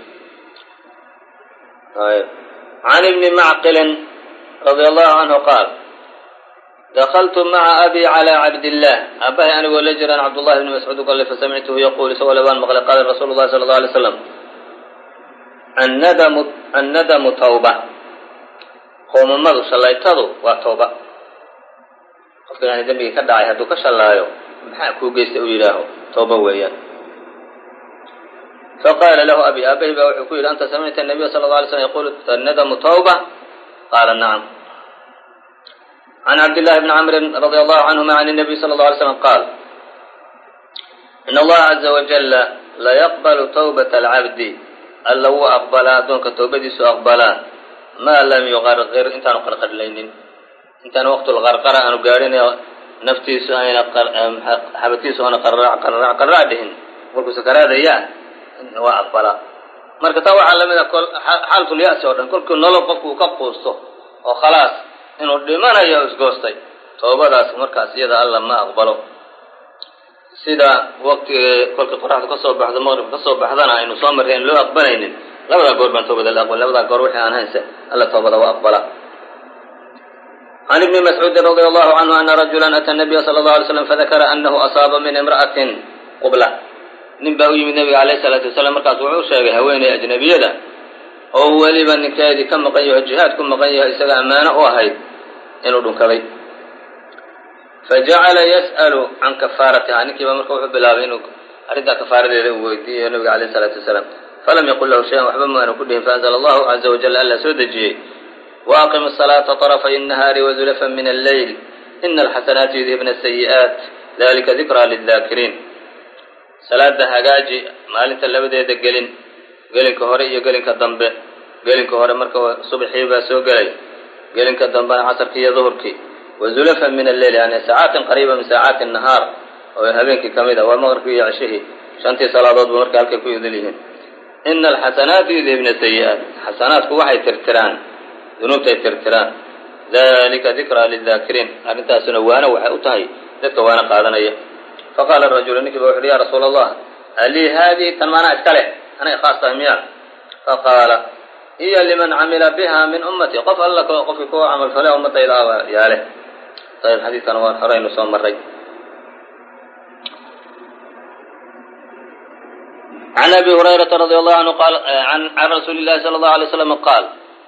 can ibni macqilin radia allahu canhu qaal dakaltu maca abi calى cabdillaah aabahay anigoo la jiraan cabdullahi bni mascuud gale fasamictuhu yaquul isagoo le waan maqlay qaala rasuulu llahi sala allau alay slam annadamu annadamu tawba qoomamadu shallaytadu waa tawba qofka yani dembigii ka dhacay hadduu ka shallaayo maxaa kuu geysta u yidhaaho tawba weeyaan faqaala lahu abi aabahi baa wuxuu ku yidhi anta samicta nabiya sala alla alay slam yaqulu annadamu tawba qaala nacam عن عبد الله بن عمرو رضي الله عنهما عن النبي صلى الله عليه وسلم قال إن الله عز وجل لا يقبل توبة العبد ألا هو أقبلا دونك توبديس أقبلا ما لم يغرغر انتان قرقر لينين انتان وقت الغرقرة أنو قارين نفتيس أين حبتيس أنا قرع قرع قرع دهن قلت سكرا ذيا هو أقبلا marka taa waxa lamida kol xaaltul yaas oo dhan kolkuu nolol qofku ka qoosto oo khalaas inuu dhimanayo isgoostay toobadaas markaas iyada alla ma aqbalo sida waqti kolka qoraxda ka soo baxdo maqrib ka soo baxdana aynu soo mareen loo aqbalaynin labada goor baan toobada la aqbal labada goor wixii aan haysa alla toobada waa aqbala عن ابن مسعود رضي الله عنه أن رجلا أتى النبي صلى الله عليه وسلم فذكر أنه أصاب من امرأة قبلة nin baa u yimid nabiga calayhi salaatu wasalaam markaas wuxuu sheegay haweeney ajnabiyada oo weliba ninkeedii ka maqan yaho jihaad ku maqan yaho isaga ammaano u ahayd inuu dhunkaday fajacala yas'alu can kafaaratiha ninkiiba marka wuxuu bilaabay inuu arrintaa kafaaradeeda uu weydiiyo nabiga calayhi salaatu wasalaam falam yaqul lahu shayan waxba ma aanu ku dhihin faanzala allahu caza wajal alla soo dejiyey waaqim asalaata طarafay الnahaari wazulafan min alleyl ina alxasanaati yudhibna asayi'aat dalika dikraa lildaakiriin salaada hagaaji maalinta labadeeda gelin gelinka hore iyo gelinka dambe gelinka hore marka subaxii baa soo galay gelinka dambena casarkii iyo duhurkii wazulafan min alleyl yani saacaatin qariiba min saacaati nahaar oo habeenkii ka mid ah waa maqribkii iyo cishihii shantii salaadoodba marka halkay ku idil yihiin ina alxasanaati yudhibna sayi'aat xasanaadku waxay tirtiraan dunuubtay tirtiraan dalika dikraa lildaakiriin arrintaasuna waana waxay u tahay dadka waana qaadanaya فقال الرجل نكي بوحد يا رسول الله ألي هذه تنمانا اسكاله أنا خاصة مياه فقال هي لمن عمل بها من أمتي قف الله قف كو عمل فلا أمتي إلى يا له طيب الحديث كان وان حرين وصوم مري عن أبي هريرة رضي الله عنه قال عن, عن رسول الله صلى الله عليه وسلم قال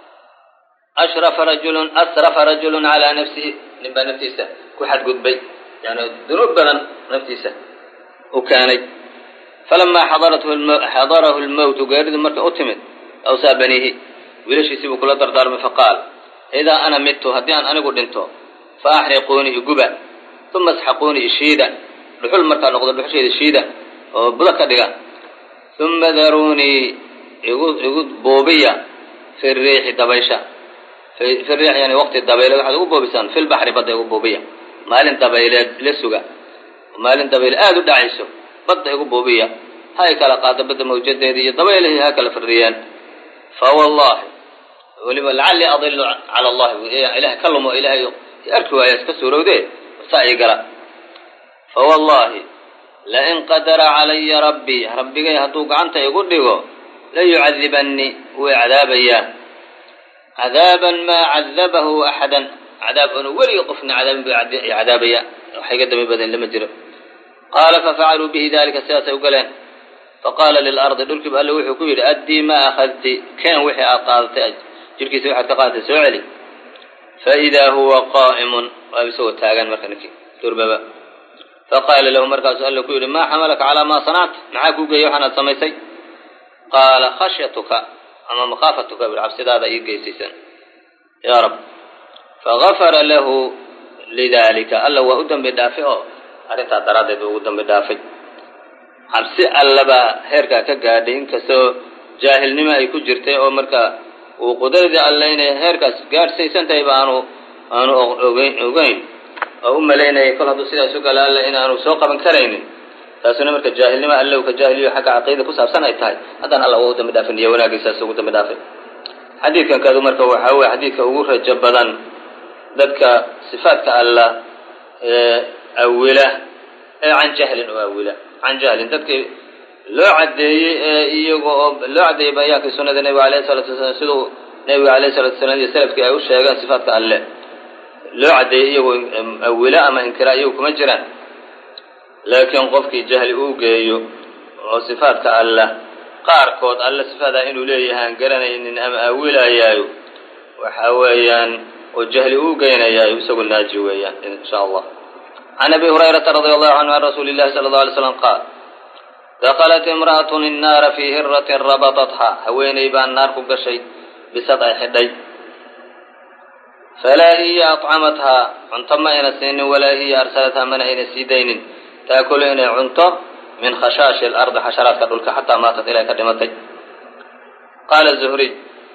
أشرف رجل أسرف رجل على نفسه نبى نفسه كحد قد يعني ذنوب بدن نفسه وكانت فلما حضرته المو... حضره الموت قارد مركه أتمت أو سابنيه وليش يسيبه كل دردار فقال إذا أنا مت هديان أنا قد انتو فأحرقوني قبا ثم اسحقوني الشيدا لحل مركه نقضر بحشيد الشيدا وبضك دقا ثم ذروني يقول يقول بوبية في الريح دبيشة في, في الريح يعني وقت الدبيلة واحد يقول بوبيسان في البحر بدأ يقول بوبية maalin dabayleed la suga maalin dabayl aad u dhacayso badda igu boobiya hay kala qaada badda mawjadeeda iyo dabaylaha kala firriyaan fa wallahi waliba la'alli adillu ala allah ilaah kallamu ilaahi yarku ayas ka suurowde sa'i gala fa wallahi la in qadara alayya rabbi rabbigay haduu gacanta igu dhigo la yu'adhibanni wa adabaya adaban ma 'adhabahu ahadan عذاب أنه ولي قفنا عذاب عذابيا حقد من بدن لما جرب قال ففعلوا به ذلك السياسة وقالين فقال للأرض دركب قال له وحي كبير أدي ما أخذت كان وحي أقاضت جركي سوى حتى قادت سوعلي فإذا هو قائم وابسوه التاقان مركنكي ترببا فقال له مركز قال له كبير ما حملك على ما صنعت معاك وقيوحنا السميسي قال خشيتك أما مخافتك بالعبس هذا يقيسيسا يا رب فغفر له لذلك الله وأدم بدافعه أرنت درادة وأدم بدافع حبس الله با هركا كجادين كسو جاهل نما يكون جرتة أو مركا وقدرة الله إنه هركا جار سيسن تيبانو أنو أوجين أو ملينا يكون هذا سيدا سوق الله إنه أنو سوق من كرين تاسون مركا جاهل نما الله وكجاهل يحكى عقيدة كسب سنة يتاي هذا الله وأدم بدافع يونا قيس سوق أدم بدافع حديث كان كذا مركا وحوي حديث كوجه جبلان ذلك صفات الله أوله عن جهل وأوله عن جهل ذلك لا عدي يجو لا عدي بياك سنة النبي عليه الصلاة والسلام سلو النبي عليه الصلاة والسلام يسلف كأوش شيئا صفات الله لا عدي يجو أوله أما إنكار يجو كمجرا لكن قفك جهل أوجي وصفات الله قاركود الله صفات إنه ليه هنجرنا إن أم أوله يايو وحويان والجهل أوجينا يا يوسف الناجي ويا إن شاء الله عن أبي هريرة رضي الله عنه عن رسول الله صلى الله عليه وسلم قال دخلت امرأة النار في هرة ربطتها هويني بان نار كوكشي بسطع حدي falaa hiya atcamathaa cunto ma ayna siinin walaa hiya arsalathaa mana ayna sii daynin taakulu inay cunto min khashaashi alardi xasharaadka dhulka xataa maatat ilay ka dhimatay. qaala zuhriy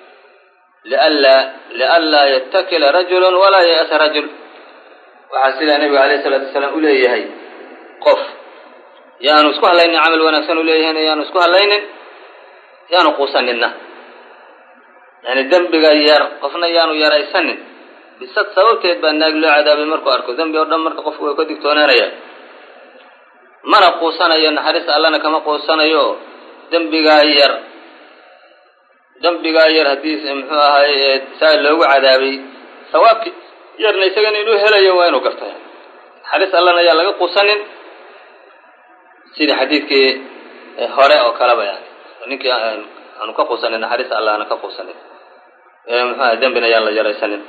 lianlaa yatakila rajulu walaa ya'sa rajul, waxaa sidaa nebiga alayh isalaatu wasalaam u leeyahay qof yaanu isku hadlaynin camal wanaagsan u leeyahayna yaanu isku hadlaynin yaanu quusaninna, yani dembiga yar qofna yaanu yaraysanin. bisad sababteed baa naag loo cadaabay markuu arko dembi oo dhan marka qofku way ka digtoonaanaya, mana quusanayo naxariista allana kama quusanayo. dembigaa yar dembigaa yar haddii muxuu ahay saa loogu cadaabay sawaabki yarna isagana inuu helayo waa inuu garta, naxariis allana yaa laga quusanin sida xadiidkii hore oo kaleba, yani ninkii aanu ka quusanin naxariista allahna ka quusanin muxuu ahay dembina yaan la yaraysanin.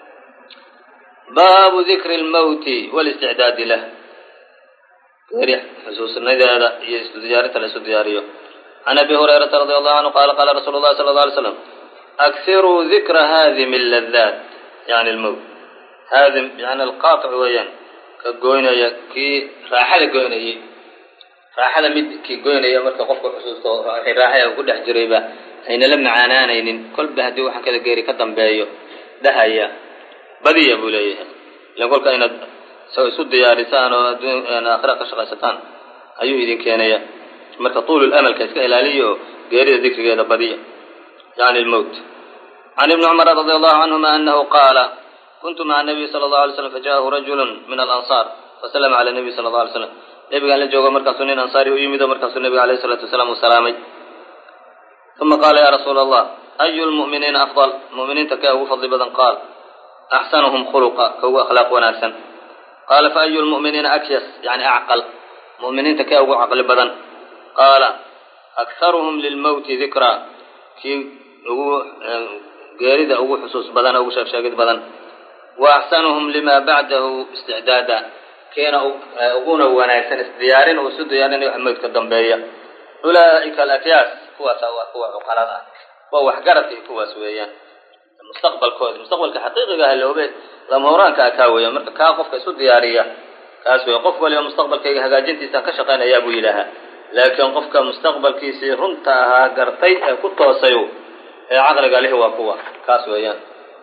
baabu dikri lmawti walisticdaadi lah, geeri xusuusnadeeda iyo isu diyaarinta la isu diyaariyo. can abi hurayrata radi allahu canhu qaala qaala rasuulu llahi sala alla alay slam akhiruu dikra haadimi ladaat, yani lmowt. haadim yani alqaatic weeyaan, ka goynaya kii raaxada goynayay, raaxada mid kii goynaya marka qofku xusuusto waxay raaxaya ku dhex jirayba aynala macaanaanaynin, kolba haddii waxaan kada geeri ka dambeeyo dhahaya badiya buu leeyahay. ilan kolka inaad sao isu diyaarisaan oo aakhira ka shaqaysataan ayuu idin keenaya. marka tuulul amalka iska ilaaliyo oo geerida dikrigeeda badiya, yani lmowt. can ibni cumara radi allahu canhuma anahu qaala kuntu maca nabiy sala allahu alay slam faja'ahu rajulu min alansaar fasalama cala nabiy sala allahu alay slam. nebigaan la joogo markaasuu nin ansaari u yimid oo markaasuu nebiga alayh isalaatu wasalaam uu salaamay. uma qaala ya rasuula allah ayu lmu'miniina afdal, mu'miniinta kee ugu fadli badan? qaal axsanuhum khuluqa, ka ugu akhlaaq wanaagsan. qaala fa ayu lmu'miniina akyas, yani acqal, mu'miniinta kee ugu caqli badan? qaala akharuhum lilmowti dikraa, kii ugu geerida ugu xusuus badan, ugu sheegsheegid badan. wa axsanuhum lima bacdahu isticdaada, kiina uguna wanaagsan isdiyaarin uu isu diyaarinayo wax mowdka dambeeya. ulaa'ika alakyaas, kuwaasa waa kuwa cuqalada ah, waa waxgaradka iyo kuwaas weeyaan mustaqbalkooda, mustaqbalka xaqiiqiga ah loobe lama horaanka ah kaa weeyaan. marka kaa qofka isu diyaariya kaas weya. qof waliba mustaqbalkayga hagaajintiisaan ka shaqaynayaa buu yidhaahaa, laakiin qofka mustaqbalkiisii runta ahaa gartay ee ku toosayo ee caqliga lihi waa kuwa kaas weeyaan.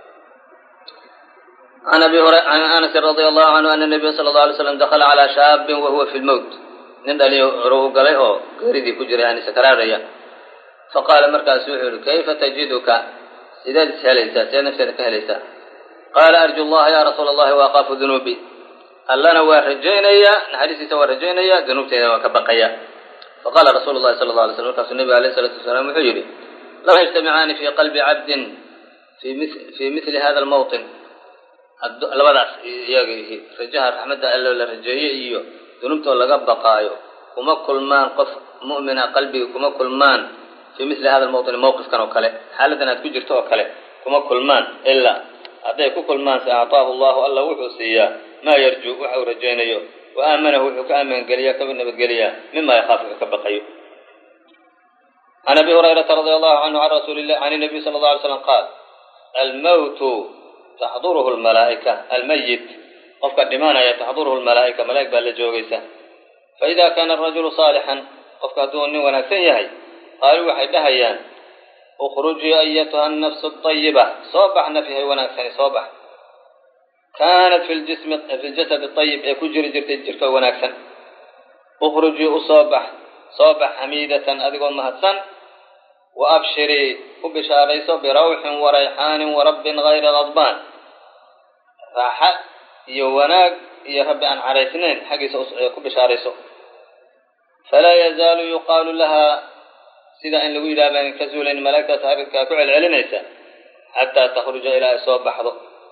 can abi hurayra can anas radia allahu canhu ana nabiya sala allahu alay slam dakhala calaa shaabin wa huwa fi lmowt, nin dhalinyaro u galay oo geeridii ku jiray yani sakaraadaya. faqaala markaasu wuxuu yihi kayfa tajiduka, sideed is helaysaa, sideed nafteeda ka helaysaa? qaala arju llaha ya rasuula allahi wa aqaafu dunuubi, allana waa rajaynayaa, naxariistiisa waa rajaynayaa, dunuubteeda waa ka baqaya. faqaala rasuulu llahi sala alla alay slam, markaasuu nebiga alayh isalaatu wasalaam wuxuu yidhi law yajtamicaani fii qalbi cabdin fii mithli hada almawtin, labadaas iyagihi rajaha raxmadda allo la rajeeye iyo dunuubtoo laga baqaayo kuma kulmaan, qof mu'mina qalbiga kuma kulmaan fii mithli hada almawtin, mawqifkan oo kale, xaaladan aad ku jirto oo kale kuma kulmaan, ilaa hadday ku kulmaan se actaahu allahu alla wuxuu siiyaa maa yarjuu waxa uu rajaynayo, wa aamanahu wuxuu ka aamangeliyaa kaba nabadgeliyaa mima yakhaafu ka baqayo. can abi hurayrata radia allahu canhu can rasuulilah can nabiy sala alla alay slam qaal almowtu taxduruhu lmalaa'ika, almayit qofka dhimanaya taxduruhu lmalaa'ika, malaa'ig baa la joogaysa. faida kaana arajulu saalixan, qofka hadduu nin wanaagsan yahay, qaaluu waxay dhahayaan ukhrujii ayatuha annafsu aayiba, soo bax nafyahay wanaagsani soo bax, kaanat fi ljismi fi ljasadi ayib ee ku jiri jirtay jirka wanaagsan. ukhrujii u soo bax soo bax xamiidatan adigoo mahadsan, wa abshirii u bishaarayso birawxin wa rayxaanin wa rabbin gayra qadbaan, raaxa iyo wanaag iyo rabbi aan caraysnayn xaggiisa ku bishaarayso. falaa yazaalu yuqaalu laha, sida in lagu yidhaha baan ka zuulayn malaa'igtaas arrinkaa ku celcelinaysa xataa takhruja ilaa ay soo baxdo,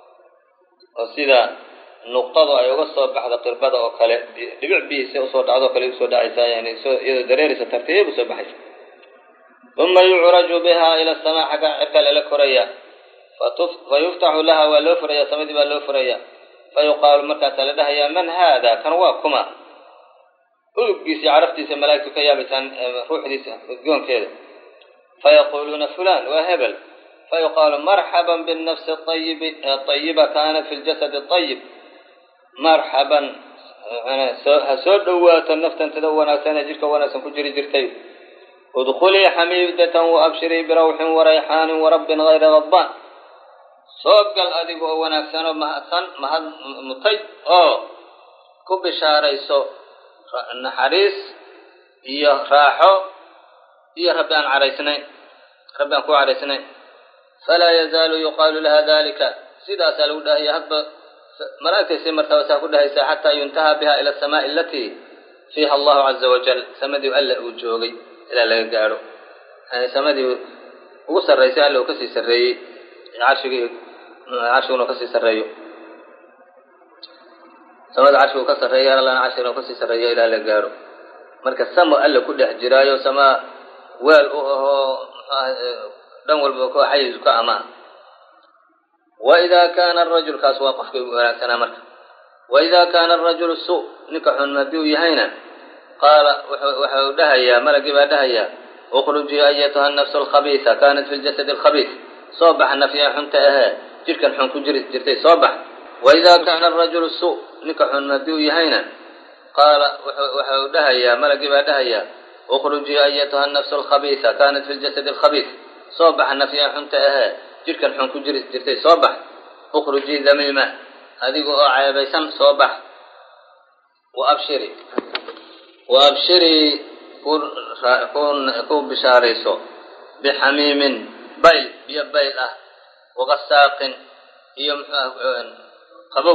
oo sida nuqtadu ay uga soo baxdo qirbada oo kale, dhibic bihiisa usoo dhacdo o kale usoo dhacaysaa, yani iyadoo dareeraysa tartiib usoo baxaysa. uma yucraju biha ila asamaa, xagga cirka lala koraya, fayuftaxu laha waa loo furaya, samadii baa loo furaya. fayuqaalu markaasaa la dhahayaa man haada, kan waa kuma? uluggiisa caraftiisa malaa'igtu ka yaabaysaan ruuxdiisa udgoonkeeda. fayaquuluuna fulan waa hebel. فيقال مرحبا بالنفس الطيب الطيبة كانت في الجسد الطيب مرحبا هسود دوات النفط تدونا سنة جرك وناسا كجري جرتي ادخلي حميدة وأبشري بروح وريحان ورب غير غضبان صوب قال أدب وناسا ومهتن مهد مطي أو كب شاريسو النحريس إيه راحو إيه ربان عريسنين ربان كو عريسنين فلا يزال يقال لها ذلك سيدا سالودا هي هب ملائكة سمرتها وساكدها حتى ينتهى بها إلى السماء التي فيها الله عز وجل سمدي وألا وجوغي إلى لا يقارو يعني سمدي وصل رئيسان لو كسي سري عرشي عرشي وكسي سري سمد عرشي وكسي سري لنا عرشي وكسي سري إلى لا يقارو مركز سمو ألا كده جرايو سماء ويل دم والبكو حيز كأما وإذا كان الرجل كاس واقف سنة مركز وإذا كان الرجل السوء نكح مديو يهينا قال وحودها يا ملك بعدها اخرجي أيتها النفس الخبيثة كانت في الجسد الخبيث صبح النفيا حمتها تلك الحنك جرتي صبح وإذا كان الرجل السوء نكح مديو يهينا قال وحودها يا ملك بعدها اخرجي أيتها النفس الخبيثة كانت في الجسد الخبيث صبح النفيا حمتها تلك الحنك جرتي صبح اخرجي ذميمة هذه عيبيسان صبح وأبشري وأبشري كون كون بشاريسو بحميم بيل بيبيل أه وغساق يم قبو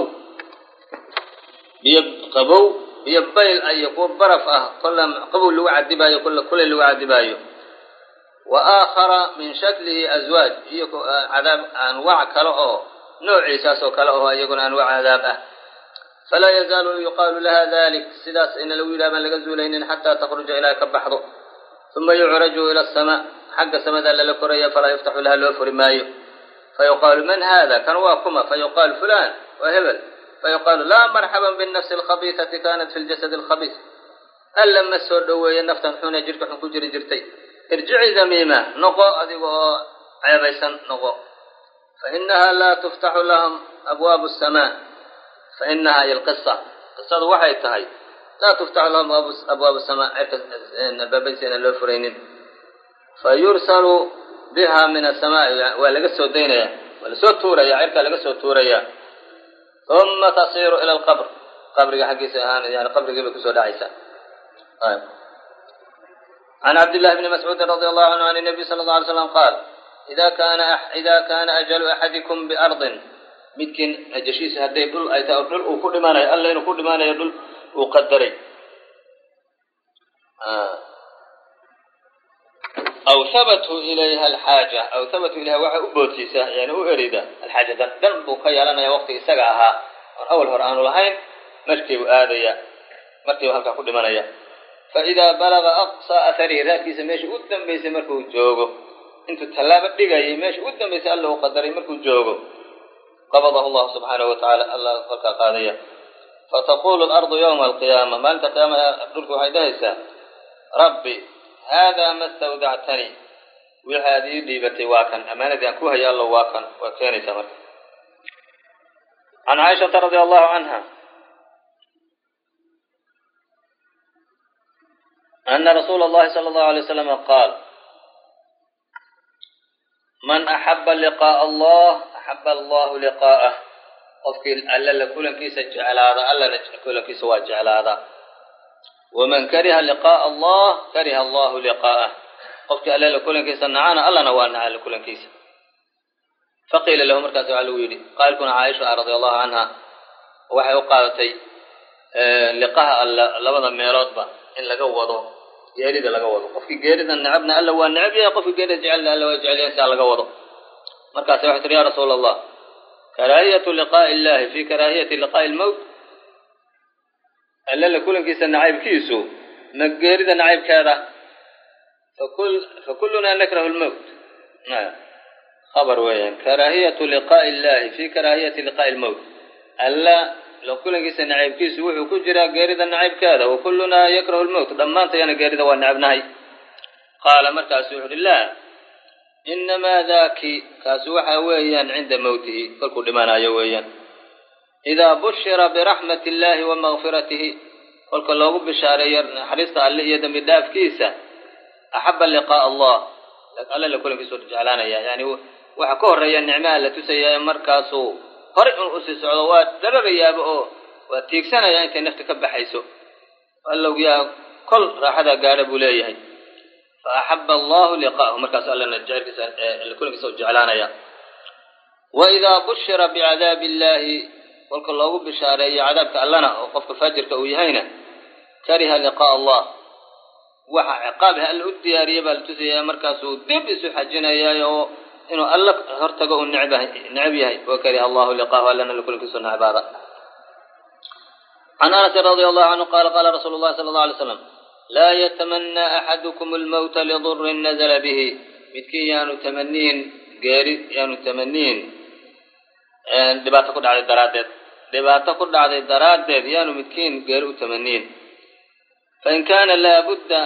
بيب قبو بيبيل أي يكون برف أه كل قبو اللي وعد بايو كل كل اللي وعد بايو وآخر من شكله أزواج يكون عذاب أنواع كله نوع إساسه كله يكون أنواع عذابه فلا يزال يقال لها ذلك سداس إن الأولى من لغزولين حتى تخرج إلى كبحض ثم يعرج إلى السماء حق سمد للكرية فلا يفتح لها الوفر مايو فيقال من هذا كان واكما فيقال فلان وهبل فيقال لا مرحبا بالنفس الخبيثة كانت في الجسد الخبيث ألا مسوا الدوية النفط حين جرك حنكو جري جرتي ارجعي ذميمة نقو أذيقو عيبيسا نقو فإنها لا تفتح لهم أبواب السماء فإنها هي القصة قصة وحي تهي لا تفتح لهم أبواب السماء بابيسين اللوفرين فيرسل بها من السماء ولقصوا الدينية ولسوا التورية عركة لقصوا التورية ثم تصير إلى القبر قبر حقي سيهان يعني قبر قبل كسود عيسى طيب. عن عبد الله بن مسعود رضي الله عنه عن النبي صلى الله عليه وسلم قال إذا كان أح إذا كان أجل أحدكم بأرض ممكن أجشيس هدي دل أي تأدل وكل ما لا الله كل ما لا يدل وقدري آه. أو ثبتوا إليها الحاجة أو ثبتوا إليها وحي أبوتيسة يعني أريد الحاجة دنبو كيالنا يا وقت إساقها أول هرآن الهين مشكي وآذية مشكي وهلك كل ما لا فإذا بلغ أقصى أثره ذاك يسميش قدام بيس مركو جوغو انتو تلابة دقائي ميش قدام بيس الله وقدري مركو جوغو قبضه الله سبحانه وتعالى الله خلق قاضية فتقول الأرض يوم القيامة ما أنت قيامة أبدلك وحيدهيسا ربي هذا ما استودعتني وهذه ديبتي واكن أمانة أنكوها يا الله واكن وكيني سمر. عن عائشة رضي الله عنها أن رسول الله صلى الله عليه وسلم قال من أحب لقاء الله أحب الله لقاءه قفك ألا لكل كيس جعل هذا ألا لكل كيس وجعل هذا ومن كره لقاء الله كره الله لقاءه قفك ألا لكل كيس نعانا ألا نوانا على لكل كيس فقيل له مركز علويني قال كنا عائشة رضي الله عنها وحي وقالتي لقاء لبضا ميرادبا إن لقوضه يريد لقوضه قفك جيرد النعبنا ألا والنعب يا قفك جيرد جعلنا ألا وجعل ينسى لقوضه مركز واحد يا رسول الله كراهية لقاء الله في كراهية لقاء الموت ألا لكل كيس النعيب كيسو نجيرد النعيب كذا فكل فكلنا نكره الموت نعم خبر وين كراهية لقاء الله في كراهية لقاء الموت ألا لو كل كيس النعيب كيسو وكجرا جيرد النعيب كذا وكلنا يكره الموت لما أنت يعني جيرد والنعيب نهي قال مركز سوحر الله inamaa daaki kaasi waxaa weeyaan cinda mowtihi kolkuu dhimanayo weeyaan idaa bushira biraxmati illaahi wa makfiratihi kolka loogu bishaareeyo naxariista alle iyo dembi dhaafkiisa axaba liqaa'a allah alle la kulankiisuu jeclaanaya yani waxa ka horreeya nicmaha la tusaya markaasuu hore in usii socdo waa dararayaaba oo waa tiigsanaya intay nafta ka baxayso allow yaa kol raaxada gaadha buu leeyahay fa axaba allahu liqaa'ahu markaas allana jecelkiisa la kulankiisa u jeclaanaya wa idaa bushira bicadaabi illaahi kolka loogu bishaareeyo cadaabka allana oo qofka faajirka uu yahayna kariha liqaa'a allah waxa ciqaabha alla u diyaariyay baa la tusaya markaasuu dib isu xajinayaa oo inuu alla hortago uu necab yahay wa kariha allahu liqaahu allana la kulankiisu necbaada can anas radia allahu canhu qaala qaala rasuulu llahi sala allahu alay slam laa yatamanna axadukum almowta lidurin nazala bihi midkiin yaanu tamaniin geeri yaanu tamaniin dhibaato ku dhacday daraaddeed dhibaato ku dhacday daraaddeed yaanu midkiin geeri u tamaniin fain kaana laabudda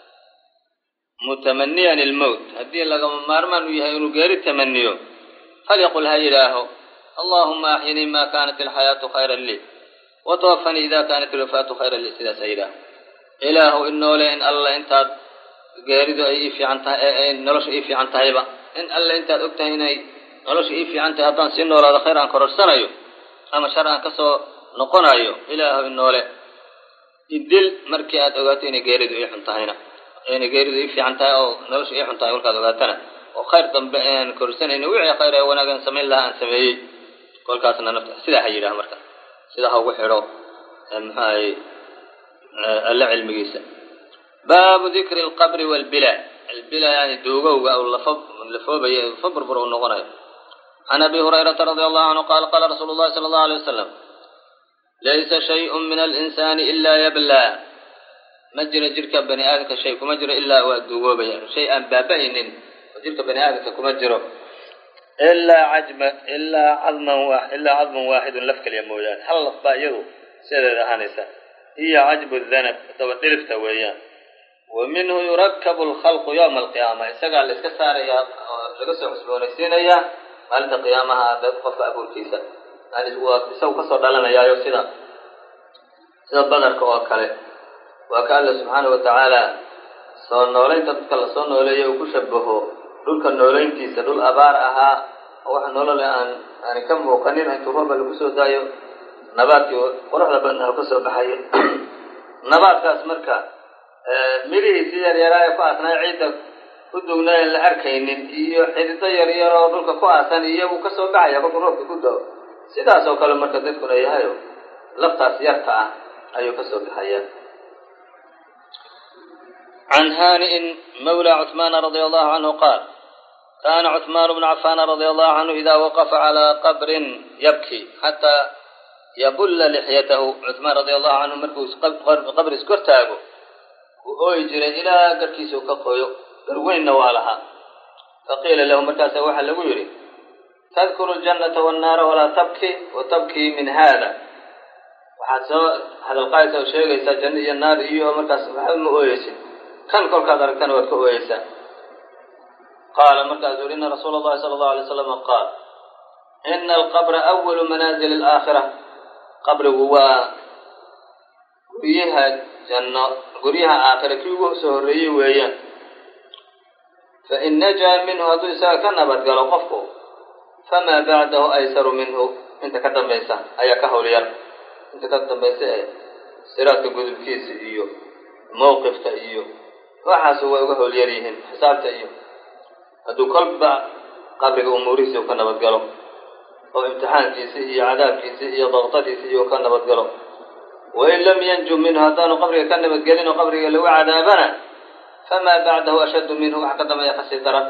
mutamaniyan ilmowt haddii lagama maarmaan uu yahay inuu geeri tamaniyo falyaqul ha yidhaaho allahuma axyinii ma kaanat alxayaatu khayran lii watawafanii ida kaanat alwafaatu khayran lii sidaas ha yidhaaho ilaahu inoole in alla intaad geeridu ay ii fiican tahay nolosha ii fiican tahayba in alla intaad og tahay inay nolosha ii fiican tahay haddaan sii noolaado khayr aan kororsanayo ama shar aan kasoo noqonayo ilaahu inoole idil markii aad ogaato inay geeridu ii xun tahayna inay geeridu ii fiican tahay oo nolosha ii xun tahay markaad ogaatana oo khayr dambe aan korsanayno wixii khayr ee wanaagan samayn lahaa aan sameeyey kolkaasna nafta sidaa ha yidhaha marka sidaa ha ugu xidho maxaahay alla cilmigiisa baabu dikri alqabri walbila albila yani duugowga aw lafoobaya faburbur uu noqonayo can abi hurayrata radia allahu canhu qaala qaala rasuulu llahi sala allahu alay wasalam laysa shayun min alinsani ila yablaa ma jiro jirka bani aadamka shay kuma jiro ilaa waa duugoobaya shay aan baaba-aynin oo jirka bani aadamka kuma jiro ilaa cajma ilaa cadman ilaa cadman waaxidun laf kaliya mooyaane hal laf baa iyadu sideeda ahaanaysa hiya cajbu danab daba dhilifta weeyaan wa minhu yurakabu alkhalqu yowma alqiyaama isagaa la iska saarayaa oo laga soo cusboonaysiinayaa maalinta qiyaamaha dad qofka abuurkiisa yani waa isagu kasoo dhalanayaayo sida sida badarka oo kale waa ka alla subxaana wa tacaala soo noolaynta dadka lasoo nooleeya uu ku shabaho dhulka noolayntiisa dhul abaar ahaa oo waxa nolole aan aani ka muuqanin intuu rooba lagu soo daayo nabaadkii quruxda badna oo kasoo baxayo nabaadkaas marka mirihiisi yaryaraaye ku aasnay ciidda ku dugnaayan la arkaynin iyo xidido yaryar oo dhulka ku aasan iyagu kasoo baxaya kolku roobka ku dao sidaas oo kale marka dadkuna yahayo laftaas yarta ah ayuu kasoo baxaya can haani'in mawla cuثmaana radia allahu canhu qaal kaana cuثmaan bnu cafaana radia allahu canhu idaa waqafa calaa qabrin yabki xataa yabulla lixyatahu cuثmaan radia allahu canhu markuu qabri iskor taago uu ooyi jiray ilaa garkiisa uu ka qoyo garweynna waa lahaa faqiila lahu markaasa waxaa lagu yidhi tadkuru ljannata wannaara walaa tabki wa tabkii min haada waxaad soo hadalqaaysa oo sheegaysaa janno iyo naar iyo markaas waxba ma ooyeysid kan kolkaad aragtana waad ka ooyeysaa qaala markaasuu yidhi ina rasuula allahi sala allahu alay slam qaal ina alqabra awalu manaazili alaakhira qabrigu waa guryaha janno guryaha aakhira kii ugu soo horreeyey weeyaan fain najaa minhu hadduu isaga ka nabadgalo qofku famaa bacdahu aysaru minhu inta ka dambaysa ayaa ka hawlyar inta ka dambaysa ee siraadka gudubkiisa iyo mawqifka iyo waxaasu way uga hawlyar yihiin xisaabta iyo hadduu kolba qabriga umuurihiisa u ka nabadgalo oo imtixaankiisa iyo cadaabkiisa iyo dabtadiisa iyo ka nabadgalo wain lam yanju minhu haddaanu qabriga ka nabadgelin oo qabriga lagu cadaabana famaa bacdahu ashaddu minhu wax ka dambeeya kasii daran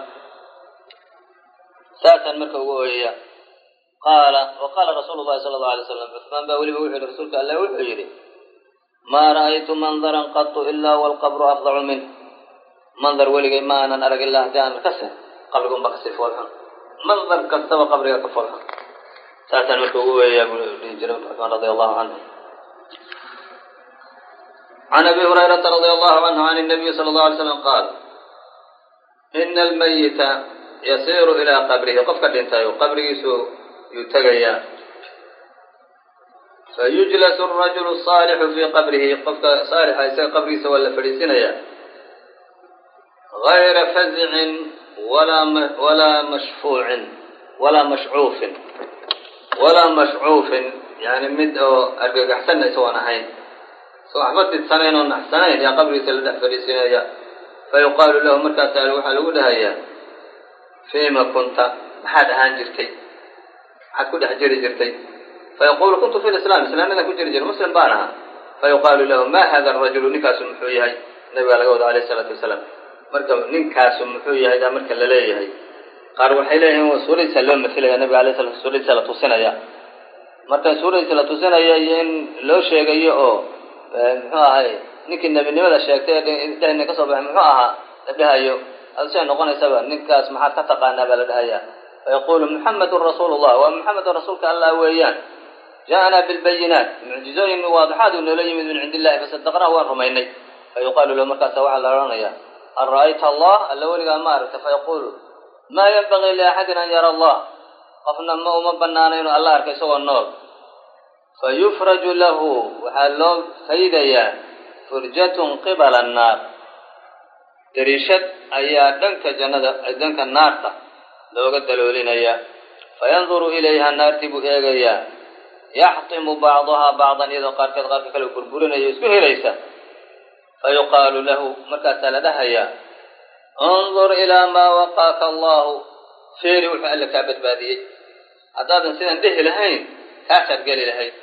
saasaan marka ugu ooyaya qaala wa qaala rasuulu llahi sala allahu alay slam cuثmaan baa weliba wuxuu yihi rasuulka allah wuxuu yidhi maa ra'aytu mandaran qatu ilaa walqabru afdacu minh mandar weligay ma aanan arag ilaa haddii aan kase qabriga unba kasii foolxun mandar kastaba qabriga ka foolxun saasaan marka ugu ooyaya buu dhihi jiray cuثmaan radia allahu canhu can abi hurayrata radia allahu canhu can nabiyi sala allahu alay slam qaal ina almayita yasiiru ilaa qabrihi qofka dhintay qabrigiisu yuu tegayaa fayujlasu arajulu asaalixu fii qabrihi qofka saalixa isaga qabrigiisa waa la fadhiisinayaa gayra fazicin walaa walaa mashfuucin walaa mashcuufin walaa mashcuufin yani mid oo argagaxsanna isagoon ahayn so waxba didsanayn oo naxsanayn yaa qabrigiisa la dhex fadhiisinaya fayuqaalu lahu markaas waxaa lagu dhahayaa fiima kunta maxaad ahaan jirtay maxaad ku dhex jiri jirtay fayaqulu kuntu fi lislaam islaamnimada ku jiri jira muslim baan ahaa fayuqaalu lahu ma hada arajulu ninkaasu muxuu yahay nabigaa laga wada alayh isalaatu wasalaam marka ninkaasu muxuu yahay daa marka la leeyahay qaar waxay leeyihiin waa suuradiisa loo masilaya nabiga alay sala suuradiisa la tusinaya marka suuradiisa la tusinaya iyo in loo sheegayo oo muxuu ahay ninkii nebinimada sheegtay dhehna ka soo baxay muxuu ahaa la dhahayo adusay noqonaysaba ninkaas maxaad ka taqaanaa baa la dhahaya fayaqulu muxamedun rasuulu llah waa muxamedun rasuulka allah weeyaan ja'anaa bilbayinaat mucjizooyin waadixaad uu noola yimid min cindi illahi fasadaqnaa waan rumaynay fayuqaalu lahu markaasa waxaa la odhanaya an ra'ayta allah alla weligaa ma aragta fayaqulu maa yanbagii liaxadin an yara allah qofna ma uma banaana inuu alla arka isagoo nool fayufraju lahu waxaa loo faydayaa furjatun qibala annaar dariishad ayaa dhanka jannada dhanka naarta looga daloolinayaa fayanduru ilayha naartii buu eegayaa yaxtimu bacdahaa bacdan iyadoo qaarkeed qaarka kale u burburinayo isku helaysa fayuqaalu lahu markaasaa la dhahayaa undur ilaa maa waqaaka allahu feeri wuxuu alla kaa badbaadiyey haddaadan sidan dhehi lahayn kaasaad geli lahayd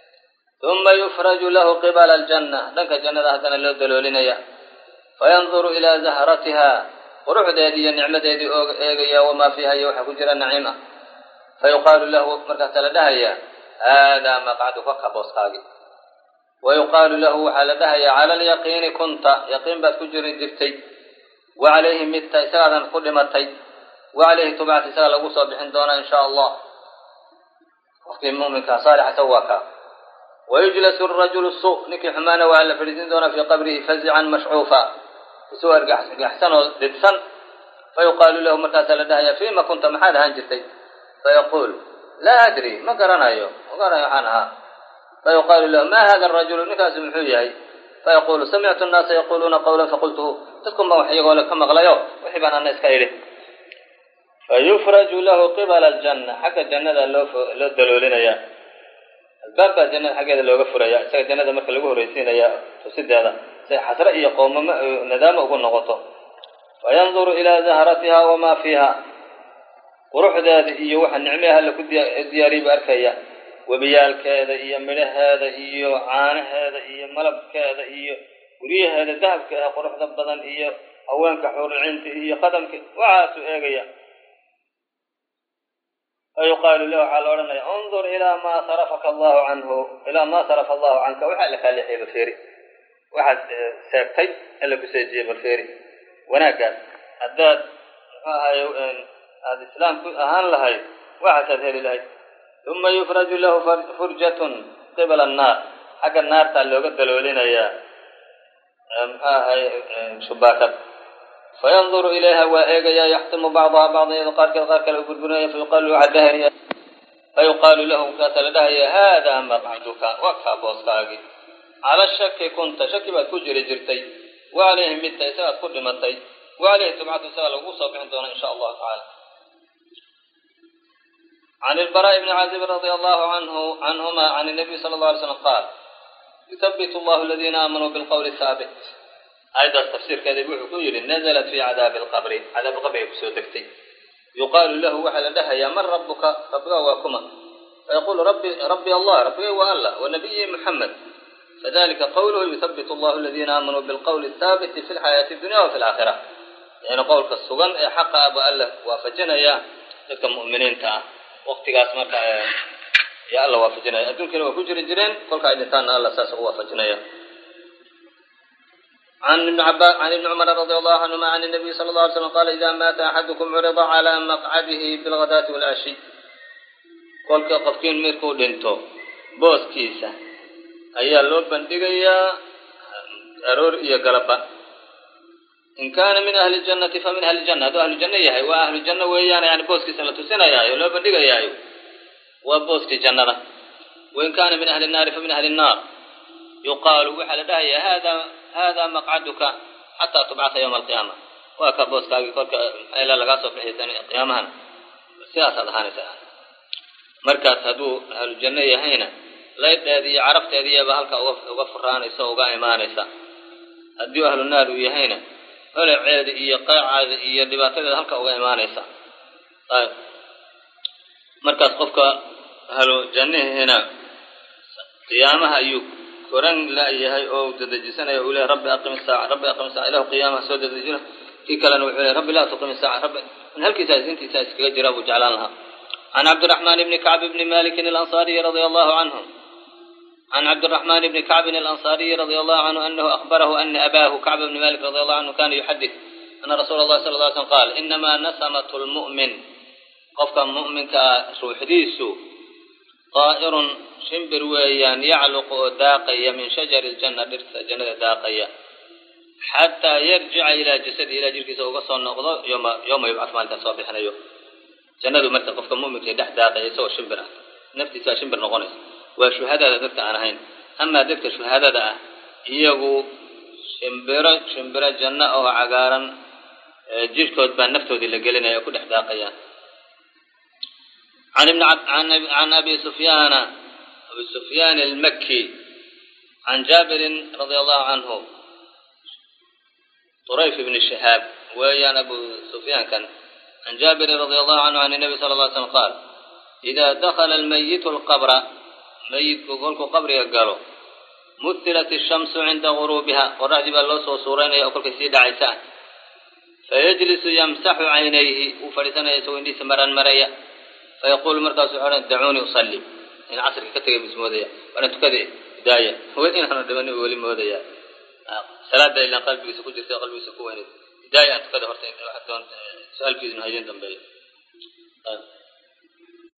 uma yufraju lahu qibala aljanna dhanka jannada haddana loo daloolinaya fayanduru ilaa zahratiha quruxdeedii iyo nicmadeedii eegaya wamaa fiiha iyo waxa ku jira naciim ah fayuqaalu lahu markaasaa la dhahayaa haadaa maqcaduka ka booskaagi wayuqaalu lahu waxaa la dhahayaa cala alyaqiini kunta yaqiin baad ku jiri jirtay wacalayhi midta isagaadan ku dhimatay wacalayhi tubcata isaga lagu soo bixin doonaa in shaa allah qofkii muminkaa saalixa isaga waa kaa wayujlasu arajulu su ninkii xumaana waa la fadhiisin doonaa fii qabrihi fazican mashcuufa isagoo argaxsan oo dhibsan fayuqaalu lahu markaasaa la dhahayaa fiima kunta maxaad ahaan jirtay fayaquul laa adri ma garanayo ma garanayo waxaan ahaa fayuqaalu lahu ma hada arajulu ninkaasu muxuu yahay fayaqulu samictu annaasa yaquluuna qawlan faqultuhu dadkun baan wax iyagoo le ka maqlayo wixii baan ana iska idhi fayufraju lahu qibala aljanna xagga jannada loo loo daloolinaya albaab baa jannada xaggeeda looga furaya isaga jannada marka lagu horreysiinaya tusideeda say xasre iyo qoomamo nadaamo ugu noqoto fayanduru ilaa zahratiha wamaa fiiha quruxdeeda iyo waxa nicmaha alla ku diyaariyay buu arkaya webiyaalkeeda iyo midhaheeda iyo caanaheeda iyo malabkeeda iyo guryaheeda dahabka ee quruxda badan iyo haweenka xuurulciinta iyo qadamka waxaasuu eegaya fayuqaalu lahu waxaa la odhanaya undur ilaa maa sarafaka allahu canhu ilaa maa sarafa allahu canka waxaa la kaalixiyay balfeeri waxaad seegtay alla ku seejiyey balfeeri wanaaggaas haddaad muxuu ahaye aada islaam ku ahaan lahayd waxaasaad heli lahayd uma yufraju lahu furjatun qibala annaar xagga naartaa looga daloolinayaa muxuu ahaye shubaakad fayanduru ilayha waa eegayaa yaxtimu bacdaha bacdan iyadoo qaarkeed qaar kale u burburinaya fayuqaalu waxaa dhahaya fayuqaalu lahu markaasaa la dhahaya haadaa maqcaduka waa kaa booskaagi cala shaki kunta shaki baad ku jiri jirtay wacalayhi midta isagaad ku dhimatay wacalayhi tubcatu isagaa lagu soo bixin doona in sha allahu tacaala can ilbaraa'i bni caazib radia allahu canhu canhuma can inabiy sala allahu alay slam qaal yuthabitu allahu aladiina aamanuu bilqowli haabit aayaddaas tafsiirkeeda wuxuu ku yidhi nazalat fii cadaabi alqabri cadaab qabriga kusoo degtay yuqaalu lahu waxaa la dhahayaa man rabbuka rabbigaa waa kuma fayaqulu rabbi rabbi allah rabbigay waa allah wanabiyi muxamed fadalika qawluhu yuthabitu allahu aladiina aamanuu bilqowli athaabiti fi lxayaati dunya wa fi laakhira yani qowlka sugan ee xaqa ah baa alla waafajinaya dadka mu'miniinta ah waqtigaas marka yaa alla waafajinaya adduunkana waa ku jiri jireen kolka ay dhintaanna alla saas ugu waafajinaya عن ابن عباس عن ابن عمر رضي الله عنهما عن النبي صلى الله عليه وسلم قال إذا مات أحدكم عرض على مقعده بالغداة والعشي قل قفكين ميركو دينتو بوس كيسا أيا لو بندقيا أرور إيا قلبا in kaana min ahli ljannati fa min ahli ljanna hadduu ahlu janno yahay waa ahlu janno weeyaan yani booskiisa la tusinayaayo loo bandhigayaayo waa booskii jannada wain kaana min ahli nnaari fa min ahli nnaar yuqaalu waxaa la dhahaya hada hada maqcaduka xataa tubcata yawma alqiyaama waa ka booskaagii kolka ilaa lagaa soo bixiysan qiyaamahana sidaasaad ahaanaysaa markaas hadduu ahlu janno yahayna laydheedi iyo carabteediiyaba halka uga uga furaanaysa o uga imaanaysa haddii ahlu naar uu yahayna holaceeda iyo qeecaada iyo dhibaatadeeda halka uga imaanaysa ayb markaas qofka ahlu jannihina qiyaamaha ayuu koran la-yahay oo dadajisanaya uu leehay rabbi aqim isaaca rabbi aqim isaaca ilahu qiyaamaha soo dadajina kii kalena wuxuu leehay rabbi laa tuqim isaaca rabbi in halkiisaas intiisaa iskaga jiraa buu jeclaan lahaa can cabdiraxmaan ibni kacb ibni malikin alansaariyi radia allahu canhu عن عبد الرحمن بن كعب الأنصاري رضي الله عنه أنه أخبره أن أباه كعب بن مالك رضي الله عنه كان يحدث أن رسول الله صلى الله عليه وسلم قال إنما نسمة المؤمن قفك مؤمن كروح ديسو طائر شمبر ويان يعلق داقية من شجر الجنة درس جنة داقية حتى يرجع إلى جسده إلى جلك سوقصه النقضة يوم يوم يبعث مالك صابحا يوم جنة مرت قفك مؤمن كدح داقية سوى شمبرة نفتي سوى شمبر نغنس وشهادة ذلك عن هين أما ذلك شهادة يجو شمبرة شمبرة جنة أو عقارا جيش كود بان نفتو ذي لقلنا يكون إحداقيا عن ابن عب... عن عن أبي سفيان أبي سفيان المكي عن جابر رضي الله عنه طريف بن الشهاب ويان أبو سفيان كان عن جابر رضي الله عنه عن النبي صلى الله عليه وسلم قال إذا دخل الميت القبر ميت قولك قبري قالوا مثلت الشمس عند غروبها ورعجب الله صورين يأكل كسيد عيسان فيجلس يمسح عينيه وفرسنا يسوي لي سمرا مريا فيقول مركز سبحانه دعوني أصلي إن عصر كتير باسمه ذي وأنا تكذي بداية هو إن أنا دمني ولي موديا صلاة إلى قلبي سكوت قلبي سكوت بداية أنت كذا فرتين حتى سؤال في ذنهاجين تنبيه